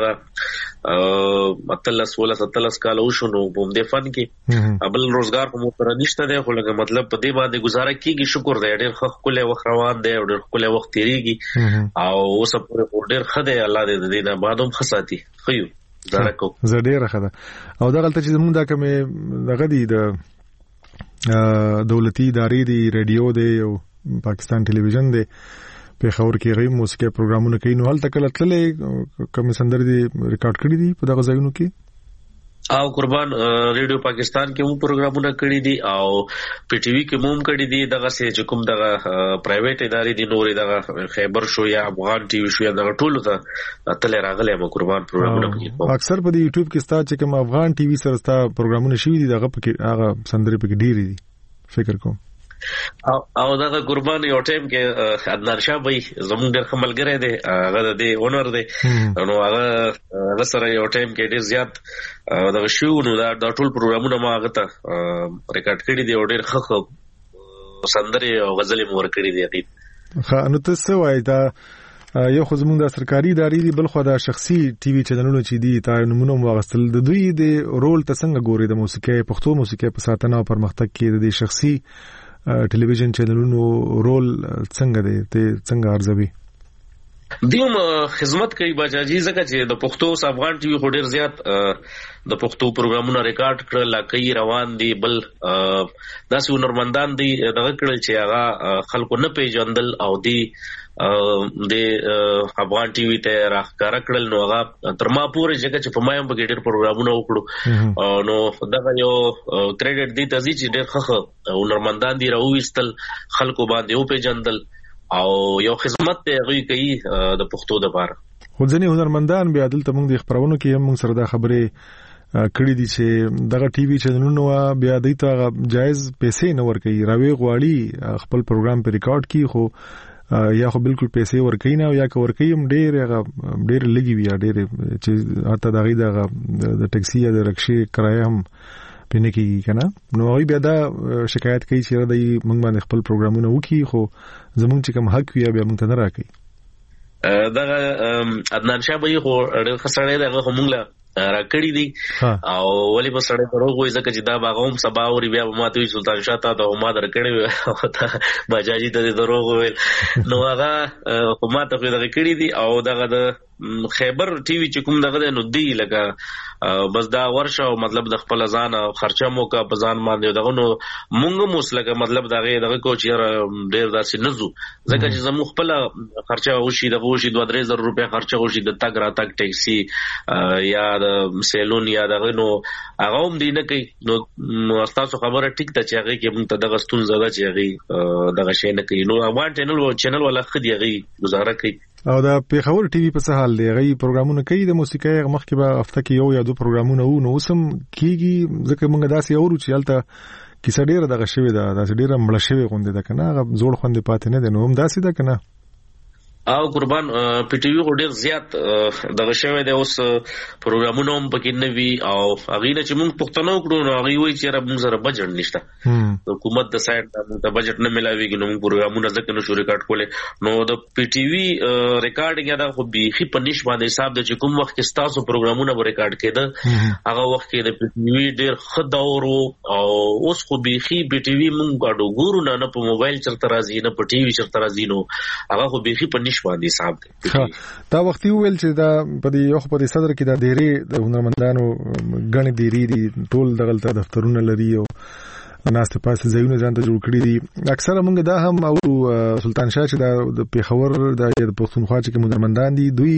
دغه اتلس ولا ستلس کال وشو نو په دې فن کې ابل روزګار کوم پر نشته دی خو لکه مطلب په دې باندې گزاره کیږي شکر دی ډېر خپل وخت روان دی ډېر خپل وخت تیریږي او اوس پورې خو ډېر خدای الله دې دې نه بعدوم خصاتی خيو زړه کو زړه خدا او دا غلطه چې زموږ دا کومه دغه دی د دولتي ادارې دی ریډیو دی او پاکستان ټلویزیون دی په خبر کې غي موسیقي پروګرامونه کوي نو هلته کله تللې کوم سندرې دی ریکارډ کړې دي په دغه ځایونو کې او قربان ریډیو پاکستان کې مو پروګرامونه کړی دي او پی ټی وی کې مو کړی دي دغه سه چې کوم دغه پرایویټ ادارې دي نورې دغه خیبر شو یا افغان ټي وی شو یا دغه ټولو ته تلې راغلي مو قربان پروګرامونه کوي اکثر په یوټیوب کې ستا چې کوم افغان ټي وی سره ستا پروګرامونه شوي دي دغه په هغه سندرې په کې ډېری دي فکر کوم او او دا قربان یو ټیم کې عدنان شاه بھائی زموږ ډېر خملګری دی هغه د اونر دی نو هغه هغه سره یو ټیم کې ډېر زیات دا شو نو دا ټول پروګرامونه ما هغه ته ریکارډ کړی دی او ډېر ښه سندرې او غزلې مو ورکړي دي. ښه نو ته څه وایې دا یو خو زموږ د سرکاري ادارې دي بل خو د شخصي ټي وي چینلونو چې دي تا نمونه واغستل د دوی د رول ته څنګه ګوري د موسیقي پښتو موسیقي په ساتنه او پرمختګ کې د شخصي ټلویزیون چینلونو رول څنګه دی ته څنګه ارزوي؟ دیوم خدمت کوي بچاجي ځکه چې د پښتو افغان ټي وي خو ډیر زیات د پښتو پروګرامونه ریکارډ کړل لکه روان دي بل داسې هنرمندان دي دغه کړل چې هغه خلکو نه پیژندل او دی د افغان ټي وي ته راخکاره کړل نو هغه تر ما پورې ځکه چې په ما هم په ډیر پروګرامونه وکړو نو دغه یو کریډټ دی ته چې ډیر ښه هنرمندان دي راوېستل خلکو باندې او پیژندل او یو خدمت ته غوي کوي د پښتو د بار خو ځنې هنرمندان بیا دلته موږ د خبرونو کې هم موږ سره دا خبرې کړې دي چې دغه ټي وي چینلونو بیا د ته جایز پیسې نه ورکوي راوي غواړي خپل پروګرام په ریکارډ کی خو یا خو بالکل پیسې ورکوي نه یا که ورکوي هم ډېر ډېر لګي وي ډېر چې حتی دغه د ټیکسي یا د رکشې کرایه هم پینې کېږي که نه نو هغوی بیا دا شکایت کوي چې دی موږ باندې خپل پروګرامونه وکړي خو زموږ چې کوم حق وي بیا موږ ته نه راکوي دغه عدنان شاه به یې خو ډېر ښه سړی دی هغه خو موږ له راکړي دي او ولې به سړی دروغ وایي ځکه چې دا به هغه هم سبا اوري بیا به ما ته وایي سلطان شاه تا ته ما درکړی وي او ته بجاجي ته دې دروغ وویل نو هغه خو ما ته خو دغه کړي دي او دغه د خیبر ټي وي چې کوم دغه دی نو دی لکه بس دا ورشه او مطلب د خپل ځان خرچه مو کا په ځان باندې دغه نو مونږ مو لکه مطلب دغه دغه کو چې ډیر داسې نزو ځکه چې زمو خپل خرچه وشي دغه وشي دوه درې زره روپیا خرچه وشي د تګ را تګ ټیکسي یا د سیلون یا دغه نو هغه هم دی نه کوي نو تاسو خبره ټیک ته چې هغه کې مونږ ته دغه ستون زده چې هغه دغه شی نه کوي نو افغان چینل و چینل ولا خدي هغه گزاره کوي او دا پیښور ټي وي په څه حال دی غي پروګرامونه کوي د موسیقۍ مخکې به هفته کې یو یا دوه پروګرامونه وو نو اوسم کیږي ځکه موږ داسې اورو چې هلته کیسه ډیره دغه شوی ده داسې ډیره مړه شوی غونډه ده کنه هغه زوړ خوندې پاتې نه دی نو هم داسې ده کنه او قربان پی ټي وی ډیر زیات دغه شوی دی اوس پروګرامونه هم پکې نه وي او هغه نه چې موږ پښتنو کړو نو هغه وایي چې موږ سره بجټ نشته حکومت د سایډ د بجټ نه ملاويږي نو موږ پروګرامونه ځکه نشو ریکارډ کولای نو د پی ټي وی ریکارډینګ دا خو بيخي په نش باندې حساب د چې کوم وخت کې تاسو پروګرامونه به ریکارډ کېده هغه وخت کې د پی ټي وی ډیر خداورو او اوس خو بيخي پی ټي وی موږ غاډو ګورو نه په موبایل چرته راځي نه په ټي وی چرته راځي نو هغه خو بيخي په باندې صاحب دی دا وخت ویل چې دا په دې یو په دې صدر کې دا ډېری د هنرمندانو غني ډېری دي ټول دغلت دفترونه لري او ناسته پاسه ځایونه ځان ته جوړ کړی دي اکثره موږ دا هم او سلطان شاه چې دا د پیښور د پښتونخوا چې هنرمندان دي دوی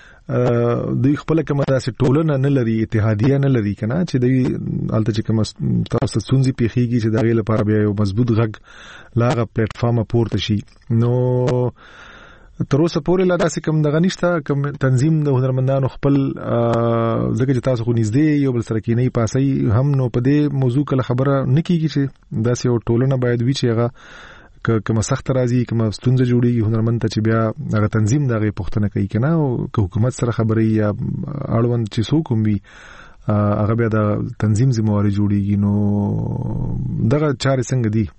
دوی خپل کومه داسې ټولنه نه لري اتحادیه نه لري کنه چې دوی الته چې کوم تاسو ستونزې پیخيږي چې دا غي لپاره بیا یو مضبوط غږ لاغه پلیټ فارم پورته شي نو تر اوسه پورې لا داسې کوم دغه نشته کوم تنظیم د هنرمندانو خپل ځکه چې تاسو خو نږدې یو بل سره کې نه پاسي هم نو په دې موضوع کله خبره نکېږي چې داسې یو ټولنه باید وي چې هغه کوم سخت راځي کوم ستونزه جوړیږي هنرمند ته چې بیا هغه تنظیم دغه پښتنه کوي کنه او حکومت سره خبري یا اړوند چې څوک هم وي هغه بیا د تنظیم ذمہواری جوړیږي نو دغه چارې څنګه دي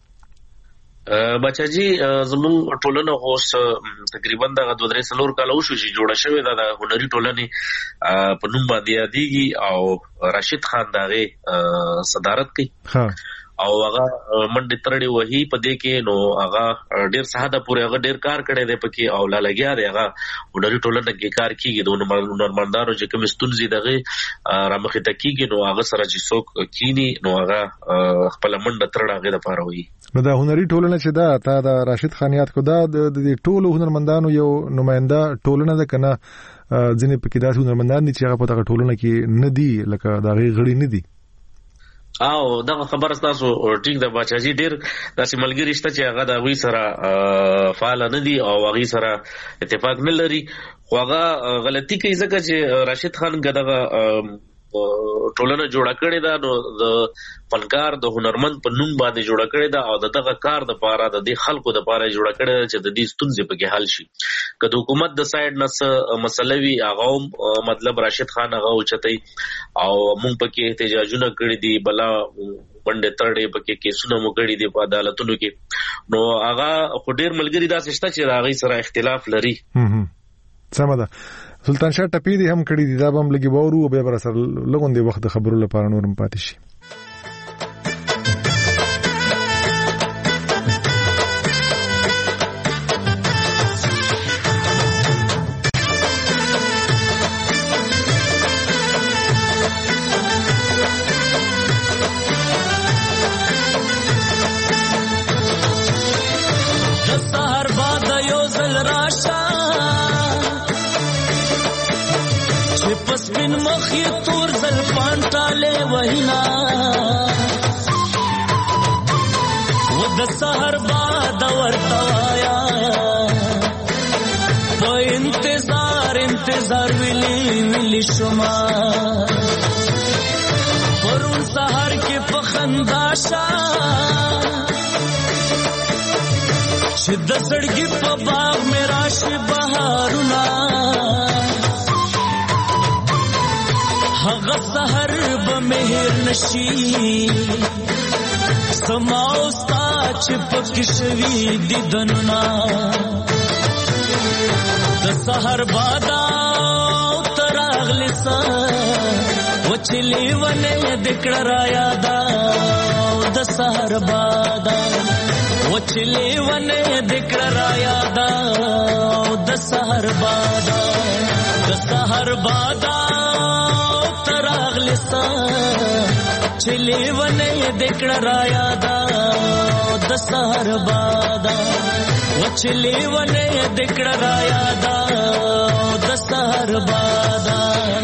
بچاجي زموږ ټولنه اوس تقریبا دغه دوه درې څلور کال وشو چې جوړه شوې ده د هنري ټولنې په نوم باندې یادېږي او راشد خان دغه صدارت کوي او هغه منډه ترړي وਹੀ په دې کې نو هغه ډیر ساده پورې هغه ډیر کار کړی دی پکې او لا لګیا دی هغه ونري ټولنه کې کار کوي د نورماندارو چې کوم ستونزې دغه رامخې ته کیږي نو هغه سره چې څوک کینی نو هغه خپل منډه ترړه هغه د پاره وي نو دا هنري ټولنه چې دا تا د راشد خان یاد کو دا د ټولو هنرمندانو یو نماینده ټولنه ده کنه ځینې پکې داسې هنرمندان دي چې هغه په دغه ټولنه کې نه دي لکه دا غي غړي نه دي او دغه خبر تاسو ټیک د بچاجي ډیر داسې ملګری شته چې هغه د وی سره فعال نه دي او هغه سره اتفاق نه لري خو هغه غلطي کوي ځکه چې راشد خان غدغه ټولنه جوړه کړې ده نو د فنکار د هنرمند په نوم باندې جوړه کړې ده او دغه کار د پاره د دې خلکو د پاره جوړه کړې ده چې د دې ستونزې په کې حل شي که د حکومت د سایډ نه مسلوي هغه مطلب راشد خان هغه اوچتای او مونږ په کې احتجاجونه کړې دي بلا باندې ترډې په کې کیسونه مو کړې دي په عدالتونو کې نو هغه خډیر ملګری داسې شته چې هغه سره اختلاف لري سمه ده سلطان شاه ټپی دي هم کړی دي دا به هم لګي وورو به بر سره لګوندې وخت خبرو لپاره نورم پاتې شي سپین مخی تور زلفان ټاله وینا و د سحر باد ورتوایا په انتظار انتظار ویلی ویلی شما پرون سحر کې په خندا شا چې د سړګي په باغ مې راشي بهارونه هغه سحر به مهر نشي سما اوستا چې پکې شوي دیدنونه د سحر بادا تراغلی سا وچلی ونه دکړه را یادا د سحر بادا وچلی ونه دکړه را یادا د سحر بادا د سحر بادا تراغلی سا چلی ونه دکړه را یادا د سحر بادا وچلی ونه دکړه را یادا د سحر بادا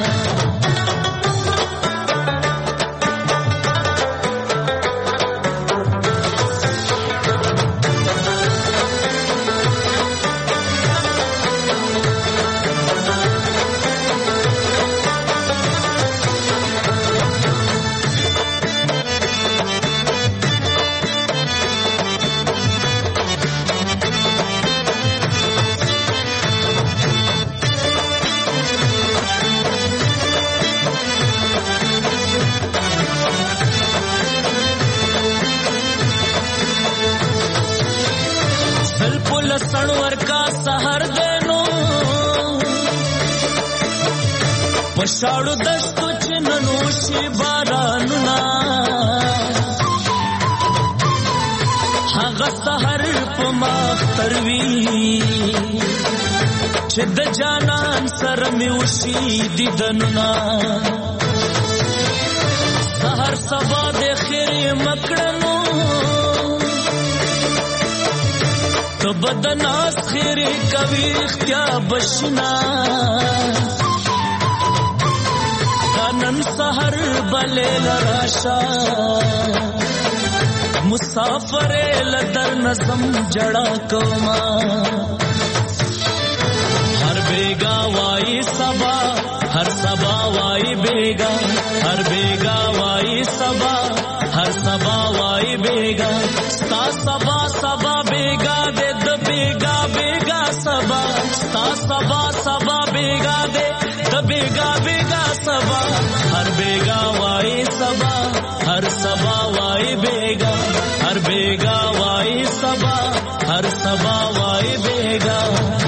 سنور کا سحر دینو پشاړو دشتو چننو شي بارانونا هغه سحر په مختروي چې د جانان سره مې وشي دیدنونا سحر سبا د خیر مکړنو تو بدناس خیری کوي اختیا بشنا نن سحر بلیل راشا مسافر لدر نظم جڑا کوما ہر بیگا وائی سبا ہر سبا وائی بیگا ہر بیگا وائی سبا ہر سبا وائی بیگا ستا سبا سبا بیگا دے د بیگا بیگا سبا ستا سبا سبا بیگا دے د بیگا بیگا سبا ہر بیگا وائی سبا ہر سبا وائی بیگا ہر بیگا وائی سبا ہر سبا وائی بیگا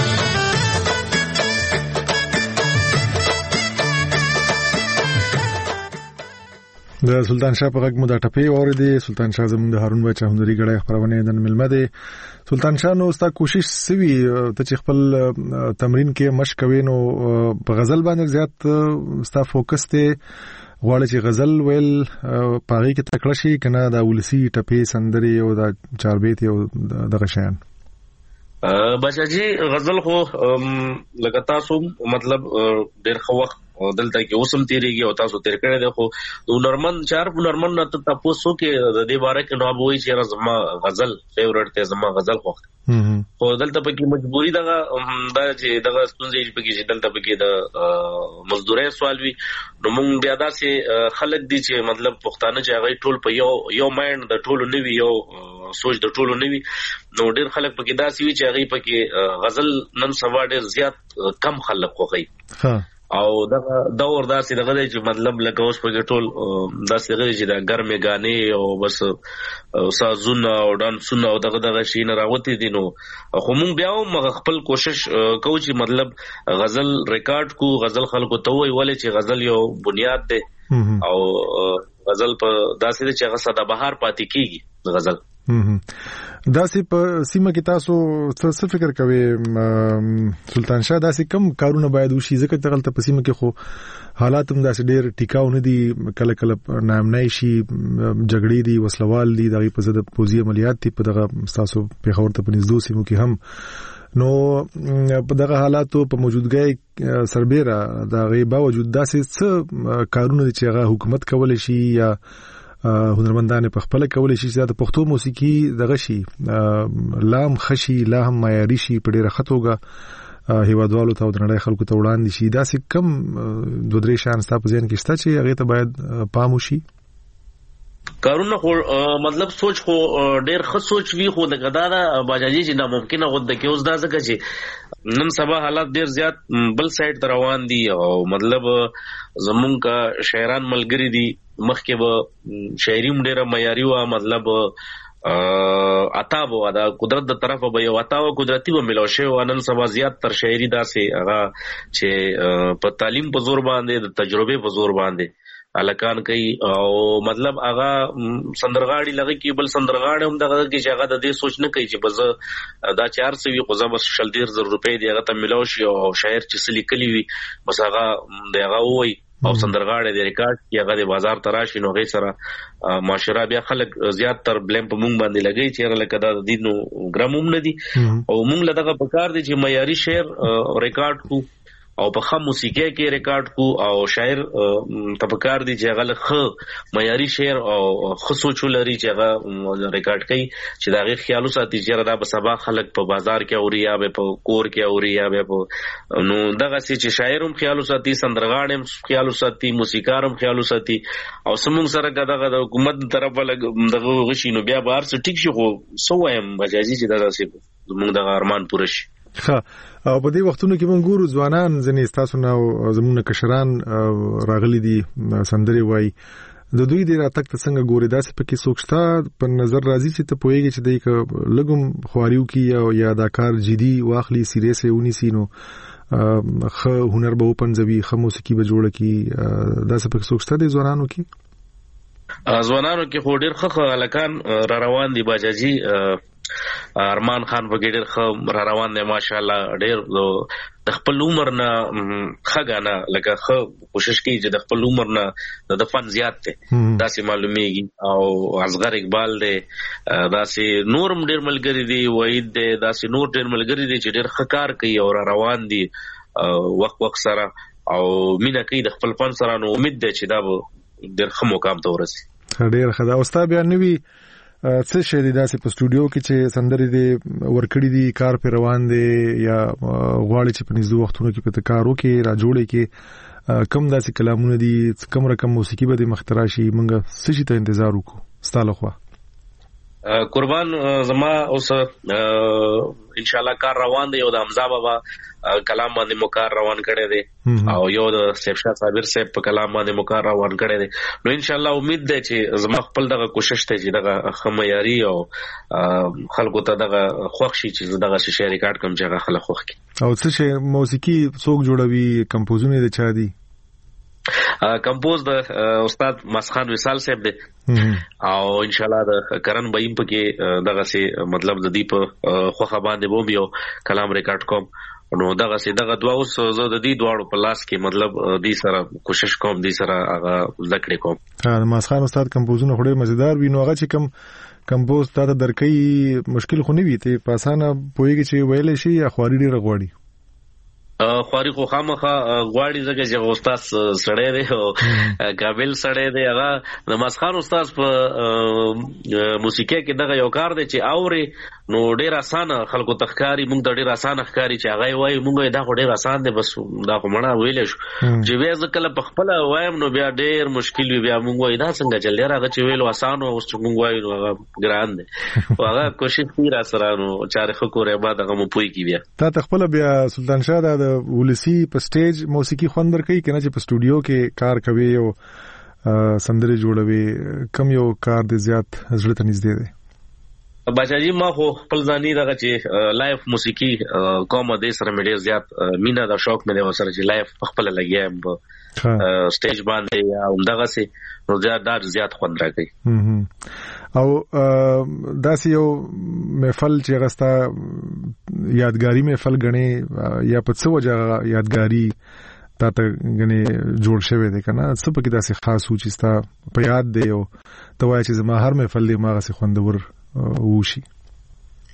د سلطان شاه په غږ مو دا ټپې اوریدي. سلطان شاه زموږ د هارون بچا هنري غړی خبرونه د ملمه دي. سلطان شاه نو ستا کوشش سوي ته چې خپل تمرین کې مشق کوي نو په غزل باندې زیات ستا فوکس ته غواړي چې غزل ویل پاره کې تکړه شي کنه دا ولسی ټپې سندري او دا چاربیت او دغه شیان. بچا جی غزل خو لکه تاسو مطلب ډېر خو وخت دلته کې اوسم تیریږي او تاسو تیر کړی دی خو نورمن چار نورمن ته تاسو کې د دې باره کې نو ابوي چې زما غزل فیورټ ته زما غزل خو خو دلته پکې مجبوری دغه دا چې دغه ستونزې پکې چې دلته پکې د مزدوري سوال وي نو مونږ بیا داسې خلک دي چې مطلب پښتانه چې هغه ټول په یو یو مایند د ټولو نوي یو سوچ د ټولو نوي نو ډېر خلک پکې داسې وي چې هغه پکې غزل نن سبا ډېر زیات کم خلک خوښي او دا دور داسې دغه دی چې مطلب لکه اوس پکې ټول داسې دغه چې دا ګرمې غانې او بس سازونه او ډانسونه او دغه دغه شي نه راوتی دي نو خو مونږ بیا هم خپل کوشش کوو چې مطلب غزل ریکارډ کو غزل خلکو ته وایي ولې چې غزل یو بنیاد دی او غزل په داسې دی چې هغه سدابهار پاتې کیږي غزل. داسې په سیمه کې تاسو څه فکر کوئ سلطان شاه داسې کم کارونه باید وشي ځکه دغلته په سیمه کې خو حالات هم داسې ډېر ټیکاو نه دي کله کله نامنای شي جګړې دي وسلوال دي دغه په ضد پوځي عملیات دي په دغه تاسو پیښور ته په نږدې سیمو کې هم نو په دغه حالاتو په موجودګۍ سربېره د غي باوجود داسې څه کارونه چې هغه حکومت کولای شي یا هنرمندان په خپل کولای شي چې د پښتو موسیقي دغه شي لام خشي لا هم معیاري شي په ډیره خطوګه هیوادوالو ته د نړۍ خلکو ته وړاندې شي داسې کم دوه درې شان ستاسو ځین کې شته چې هغه ته باید پام وشي کارونه خو مطلب سوچ خو ډیر ښه سوچ وی خو د غدا دا باجاجي چې ناممکنه غو د کې اوس دا ځکه چې نن سبا حالات ډیر زیات بل سایډ ته روان دي او مطلب زمونږ کا شاعران ملګری دي مخکې به شاعري ډیره معیاري و مطلب عطا بو دا قدرت د طرفه به یو عطا او قدرتي به ملو شي او نن سبا زیات تر شاعري داسې هغه چې په تعلیم په زور باندې د تجربه په زور باندې الکان کوي او مطلب هغه سندرغاړي لګي کې بل سندرغاړي هم دغه کې چې هغه د دې سوچ نه کوي چې بس دا چار سو وي خو زما شل ډیر زر روپۍ دی هغه ته ملو شي او شاعر چې سلی کلی وي بس هغه دغه وای او سندرغاړي د ریکارډ کې هغه د بازار تراشي نو غي سره معاشره بیا خلک زیات تر بلیم په مونږ باندې لګي چې هغه لکه دا د دینو ګراموم نه دي او مونږ لدغه پکار دي چې معیاري شعر ریکارډ کو او په خام موسیقي کې ریکارډ کو او شاعر تفکر دي چې هغه خ معیاري شعر او خصوص لري چې هغه ریکارډ کوي چې دا غي خیالو ساتي چې دا به سبا خلک په بازار کې اوري یا په کور کې اوري یا په نو دغه چې شاعر هم خیالو ساتي سندرغاړ هم خیالو ساتي موسیقار هم خیالو ساتي او سمون سره دغه د حکومت طرفه لګ دغه غشي نو بیا بهر څه ټیک شي خو سو وایم مجازي چې دا څه زموږ د ارمان پوره شي ها او په دې وختونو کې موږ ګورو ځوانان ځنې تاسو نو زمونه کشران راغلي دي سندري وای د دوی د راتک ته څنګه ګوري داسې پکې سوچتا په نظر راځي چې ته پوهیږي چې دای لګم خواریو کې او یا دا کار جدي واخلي سیریسه ونی سينو خ هنر به پنځوي خ موسیقي به جوړه کی داسې پکې سوچتا دي ځوانانو کې ځوانانو کې خو ډیر ښه الکان را روان دي باجاجي ارمان خان وګړي ډېر ښه را روان دی ماشاءالله ډېر د خپل عمر نه خګانا لکه ښه کوشش کوي چې د خپل عمر نه د فن زیات دی داسې معلومیږي او اصغر اقبال دی داسې نورم ډېر ملګری دی وحید دی داسې نور ډېر ملګری دی چې ډېر ښه کار کوي او را روان دي وخت وخت سره او مینا کوي د خپل فن سره نو امید دی چې دا به ډېر ښه مقام ته ورسي ډېر ښه دا اوستا بیا نوی څه شي دي داسې په سټوډیو کې چې سندري دي ورکړي دي کار پر روان دي یا غواړي چې په نږدې وختونو کې په کار وکړي را جوړي کې کم داسې کلامونه دي کم رقم موسیقي به د مخترع شي موږ څه شي ته انتظار وکړو ستاله خو قربان زما اوس ان شاء الله کار روان دی او د حمزه بابا کلام باندې مکار روان کړي دي او یو د سیفشا صابر صاحب په کلام باندې مکار روان کړي دي نو ان شاء الله امید ده چې زما خپل دغه کوشش ته چې دغه خمیاري او خلکو ته دغه خوښ شي چې دغه شی ریکارډ کوم چې هغه خلک خوښ کی او څه شی موسیقي څوک جوړوي کمپوزونه د چا دي کمپوز د استاد مسخان وصال صاحب دی او ان شاء الله د کرن بایم پکې دغه سي مطلب د دې په خوخه باندې بوم یو کلام ریکارډ کوم نو دغه سي دغه دوا اوس زه د دې دواړو په لاس کې مطلب دې سره کوشش کوم دې سره هغه ذکر کوم ها د مسخان استاد کمپوزونه خوري مزیدار وي نو هغه چې کم کمپوز ته درکې مشکل خو نه وي ته په اسانه پويږي چې ویلې شي یا خواري ډیره غوړي خواري خو خامخه غواړي ځکه چې استاد سړی دی او قابل سړی دی هغه د مسخان استاد په موسیقي کې دغه یو کار دی چې اوري نو ډیر اسانه خلکو تخکاری موږ د ډیر اسانه ښکاری چې هغه وایي موږ دا خو ډیر اسان دی بس دا خو مړه ویلې شو چې بیا ځکه په خپل وایم نو بیا ډیر مشکل وي بیا موږ وایي دا څنګه چل دی هغه چې ویلو اسانه او موږ وایو نو هغه ګران دی او هغه کوشش کوي را سره نو چاره خو کوره بعد هغه مو پوي کی بیا تا تخپل بیا سلطان شاه د ولسی په سټیج موسیقي خوندر کوي کنه چې په سټوډیو کې کار کوي او سندري جوړوي کم یو کار د زیات زړه ته نږدې دی بچاجي ما خو خپل ځاني دغه چې لایف موسیقي کومه د سره مې زیات مینا د شوق مې د سره چې لایف خپل لګیم په سټیج باندې یا همدغه سي نو زیات زیات خوند راکړي او داسې یو محفل چې غستا یادګاری محفل غني یا په څو وجه یادګاری تا ته غني جوړ شوی دی کنه څه پکې داسې خاص و چې ستا په یاد دی او ته وایې چې زما هر محفل دی ما غسه خوندور وشي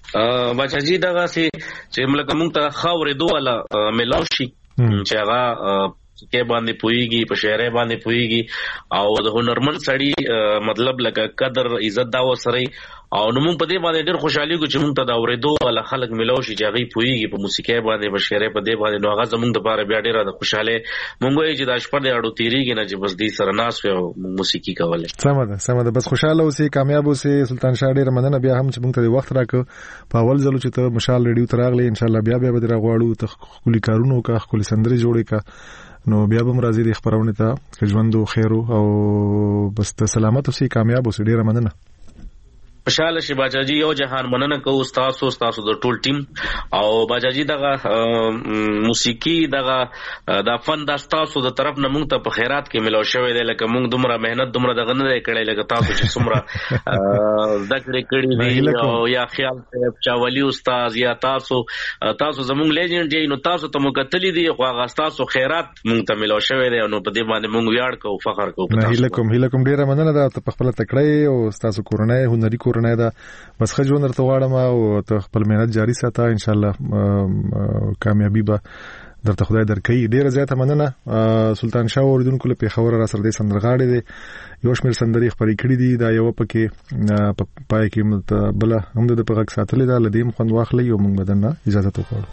بچاجي دغه سي چې ملک مونږ ته خاورې دوه ملوشي چې هغه کې باندې پويږي په شهره باندې پويږي او د هنرمند سړی مطلب لکه قدر عزت دا وسري او نو مونږ په دې باندې ډېر خوشحالي کو چې مونږ ته دا اورېدو ولا خلک ملوشي چې هغه پويږي په موسیقي باندې په شهره په دې باندې نو هغه زمونږ د لپاره بیا ډېر د خوشاله مونږ یې چې د شپه د اړو تیریږي نه چې بس دې سره ناس او موسیقي کوله سم ده سم ده بس خوشاله اوسې کامیاب اوسې سلطان شاه ډېر مننه بیا هم چې مونږ ته وخت راکړ په اول ځل چې ته مشال ریډیو تراغلی ان شاء الله بیا بیا به راغواړو ته خولي کارونو کا خولي سندري جوړې کا نو بیا به مرزي د خبرونه ته چې ژوند خیر او بس ته سلامت اوسې کامیاب اوسې ډېر مننه خوشاله شي باجاجي یو جهان مننه کو استاد او استاد د ټول ټیم او باجاجي دغه موسیقي دغه د فن د استاد د طرف نه مونږ ته په خیرات کې ملو شوی دی لکه مونږ دومره مهنت دومره دغه نه کړی لکه تاسو چې څومره ذکر کړی دی او یا خیال صاحب چاولي استاد یا تاسو تاسو زمونږ لیجنډ یې نو تاسو ته مکتلی دی خو هغه تاسو خیرات مونږ ته ملو شوی دی نو په دې باندې مونږ ویاړ کوو فخر کوو په تاسو هیله کوم هیله کوم ډیره مننه ده په خپل تکړه او تاسو کورنۍ هنري نه ده بس خجون درته واړم او ته خپل مهنت جاری ساته ان شاء الله کامیابی به درته خدای درکړي ډیره زیاته مننه سلطان شاه اوریدونکو له پیښور را سره د سندرغاړي دی یو شمیر سندري خبرې کړې دي دا یو پکې پای کې بل هم د پغک ساتلې دا لدیم خوند واخلې یو موږ بدن اجازه ته وکړو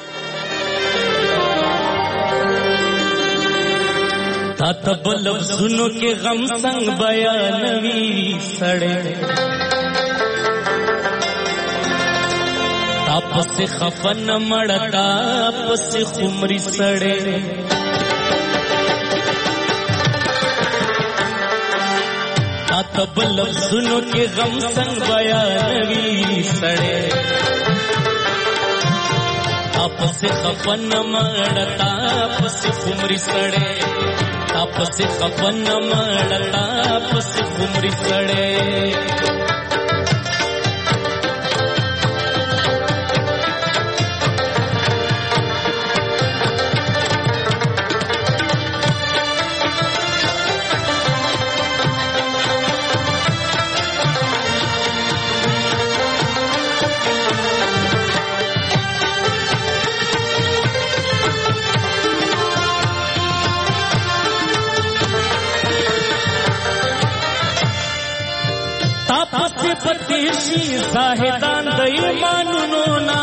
تا تبل سنو کې غم څنګه بیانوي سړې تاپس خفن مړتا پس خمري سړې تا تبل سنو کې غم څنګه بیانوي سړې تاپس خفن مړتا پس خمري سړې تاپس خفن مړتا پس خمري سړې پتیشی زاہدان د ایمانونو نا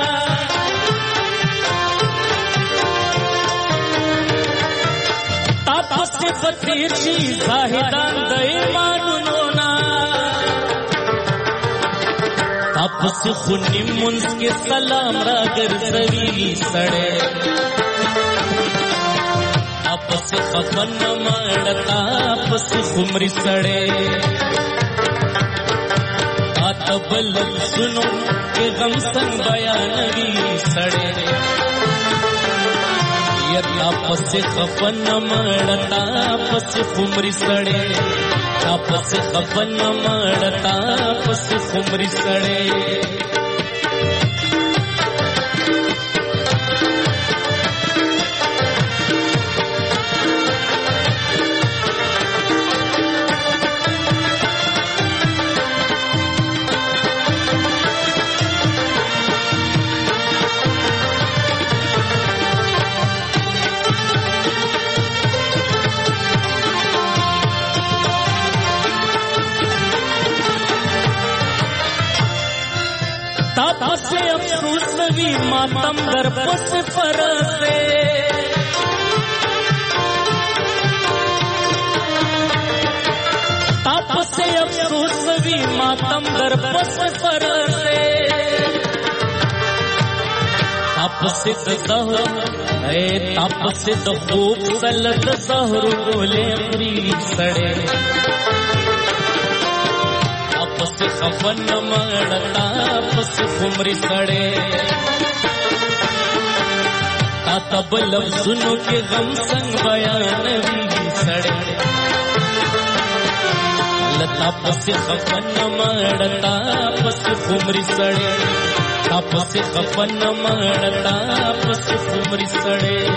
تاپس پتیشی زاہدان د ایمانونو نا تاپس خونی منس کے سلام را گرزوی سڑے تاپس خفن مڑتا تاپس خمری سڑے تبل سنو کہ غم سنگ بیانوی سڑے یا پس خفن مڑتا پس خمری سڑے پس خفن مڑتا پس خمری سڑے سے افسوس بھی ماتم در پس فرسے تاپ سے افسوس بھی ماتم در پس فرسے تاپ سے زہر اے تاپ سے خوب سلط زہر گولے مری سڑے پس خفن مڑتا پس خمری سڑے تا تبل سنو کے غم سنگ بیانوی سڑے لتا پس خفن مڑتا پس خمری سڑے تا پس خفن مڑتا پس خمری سڑے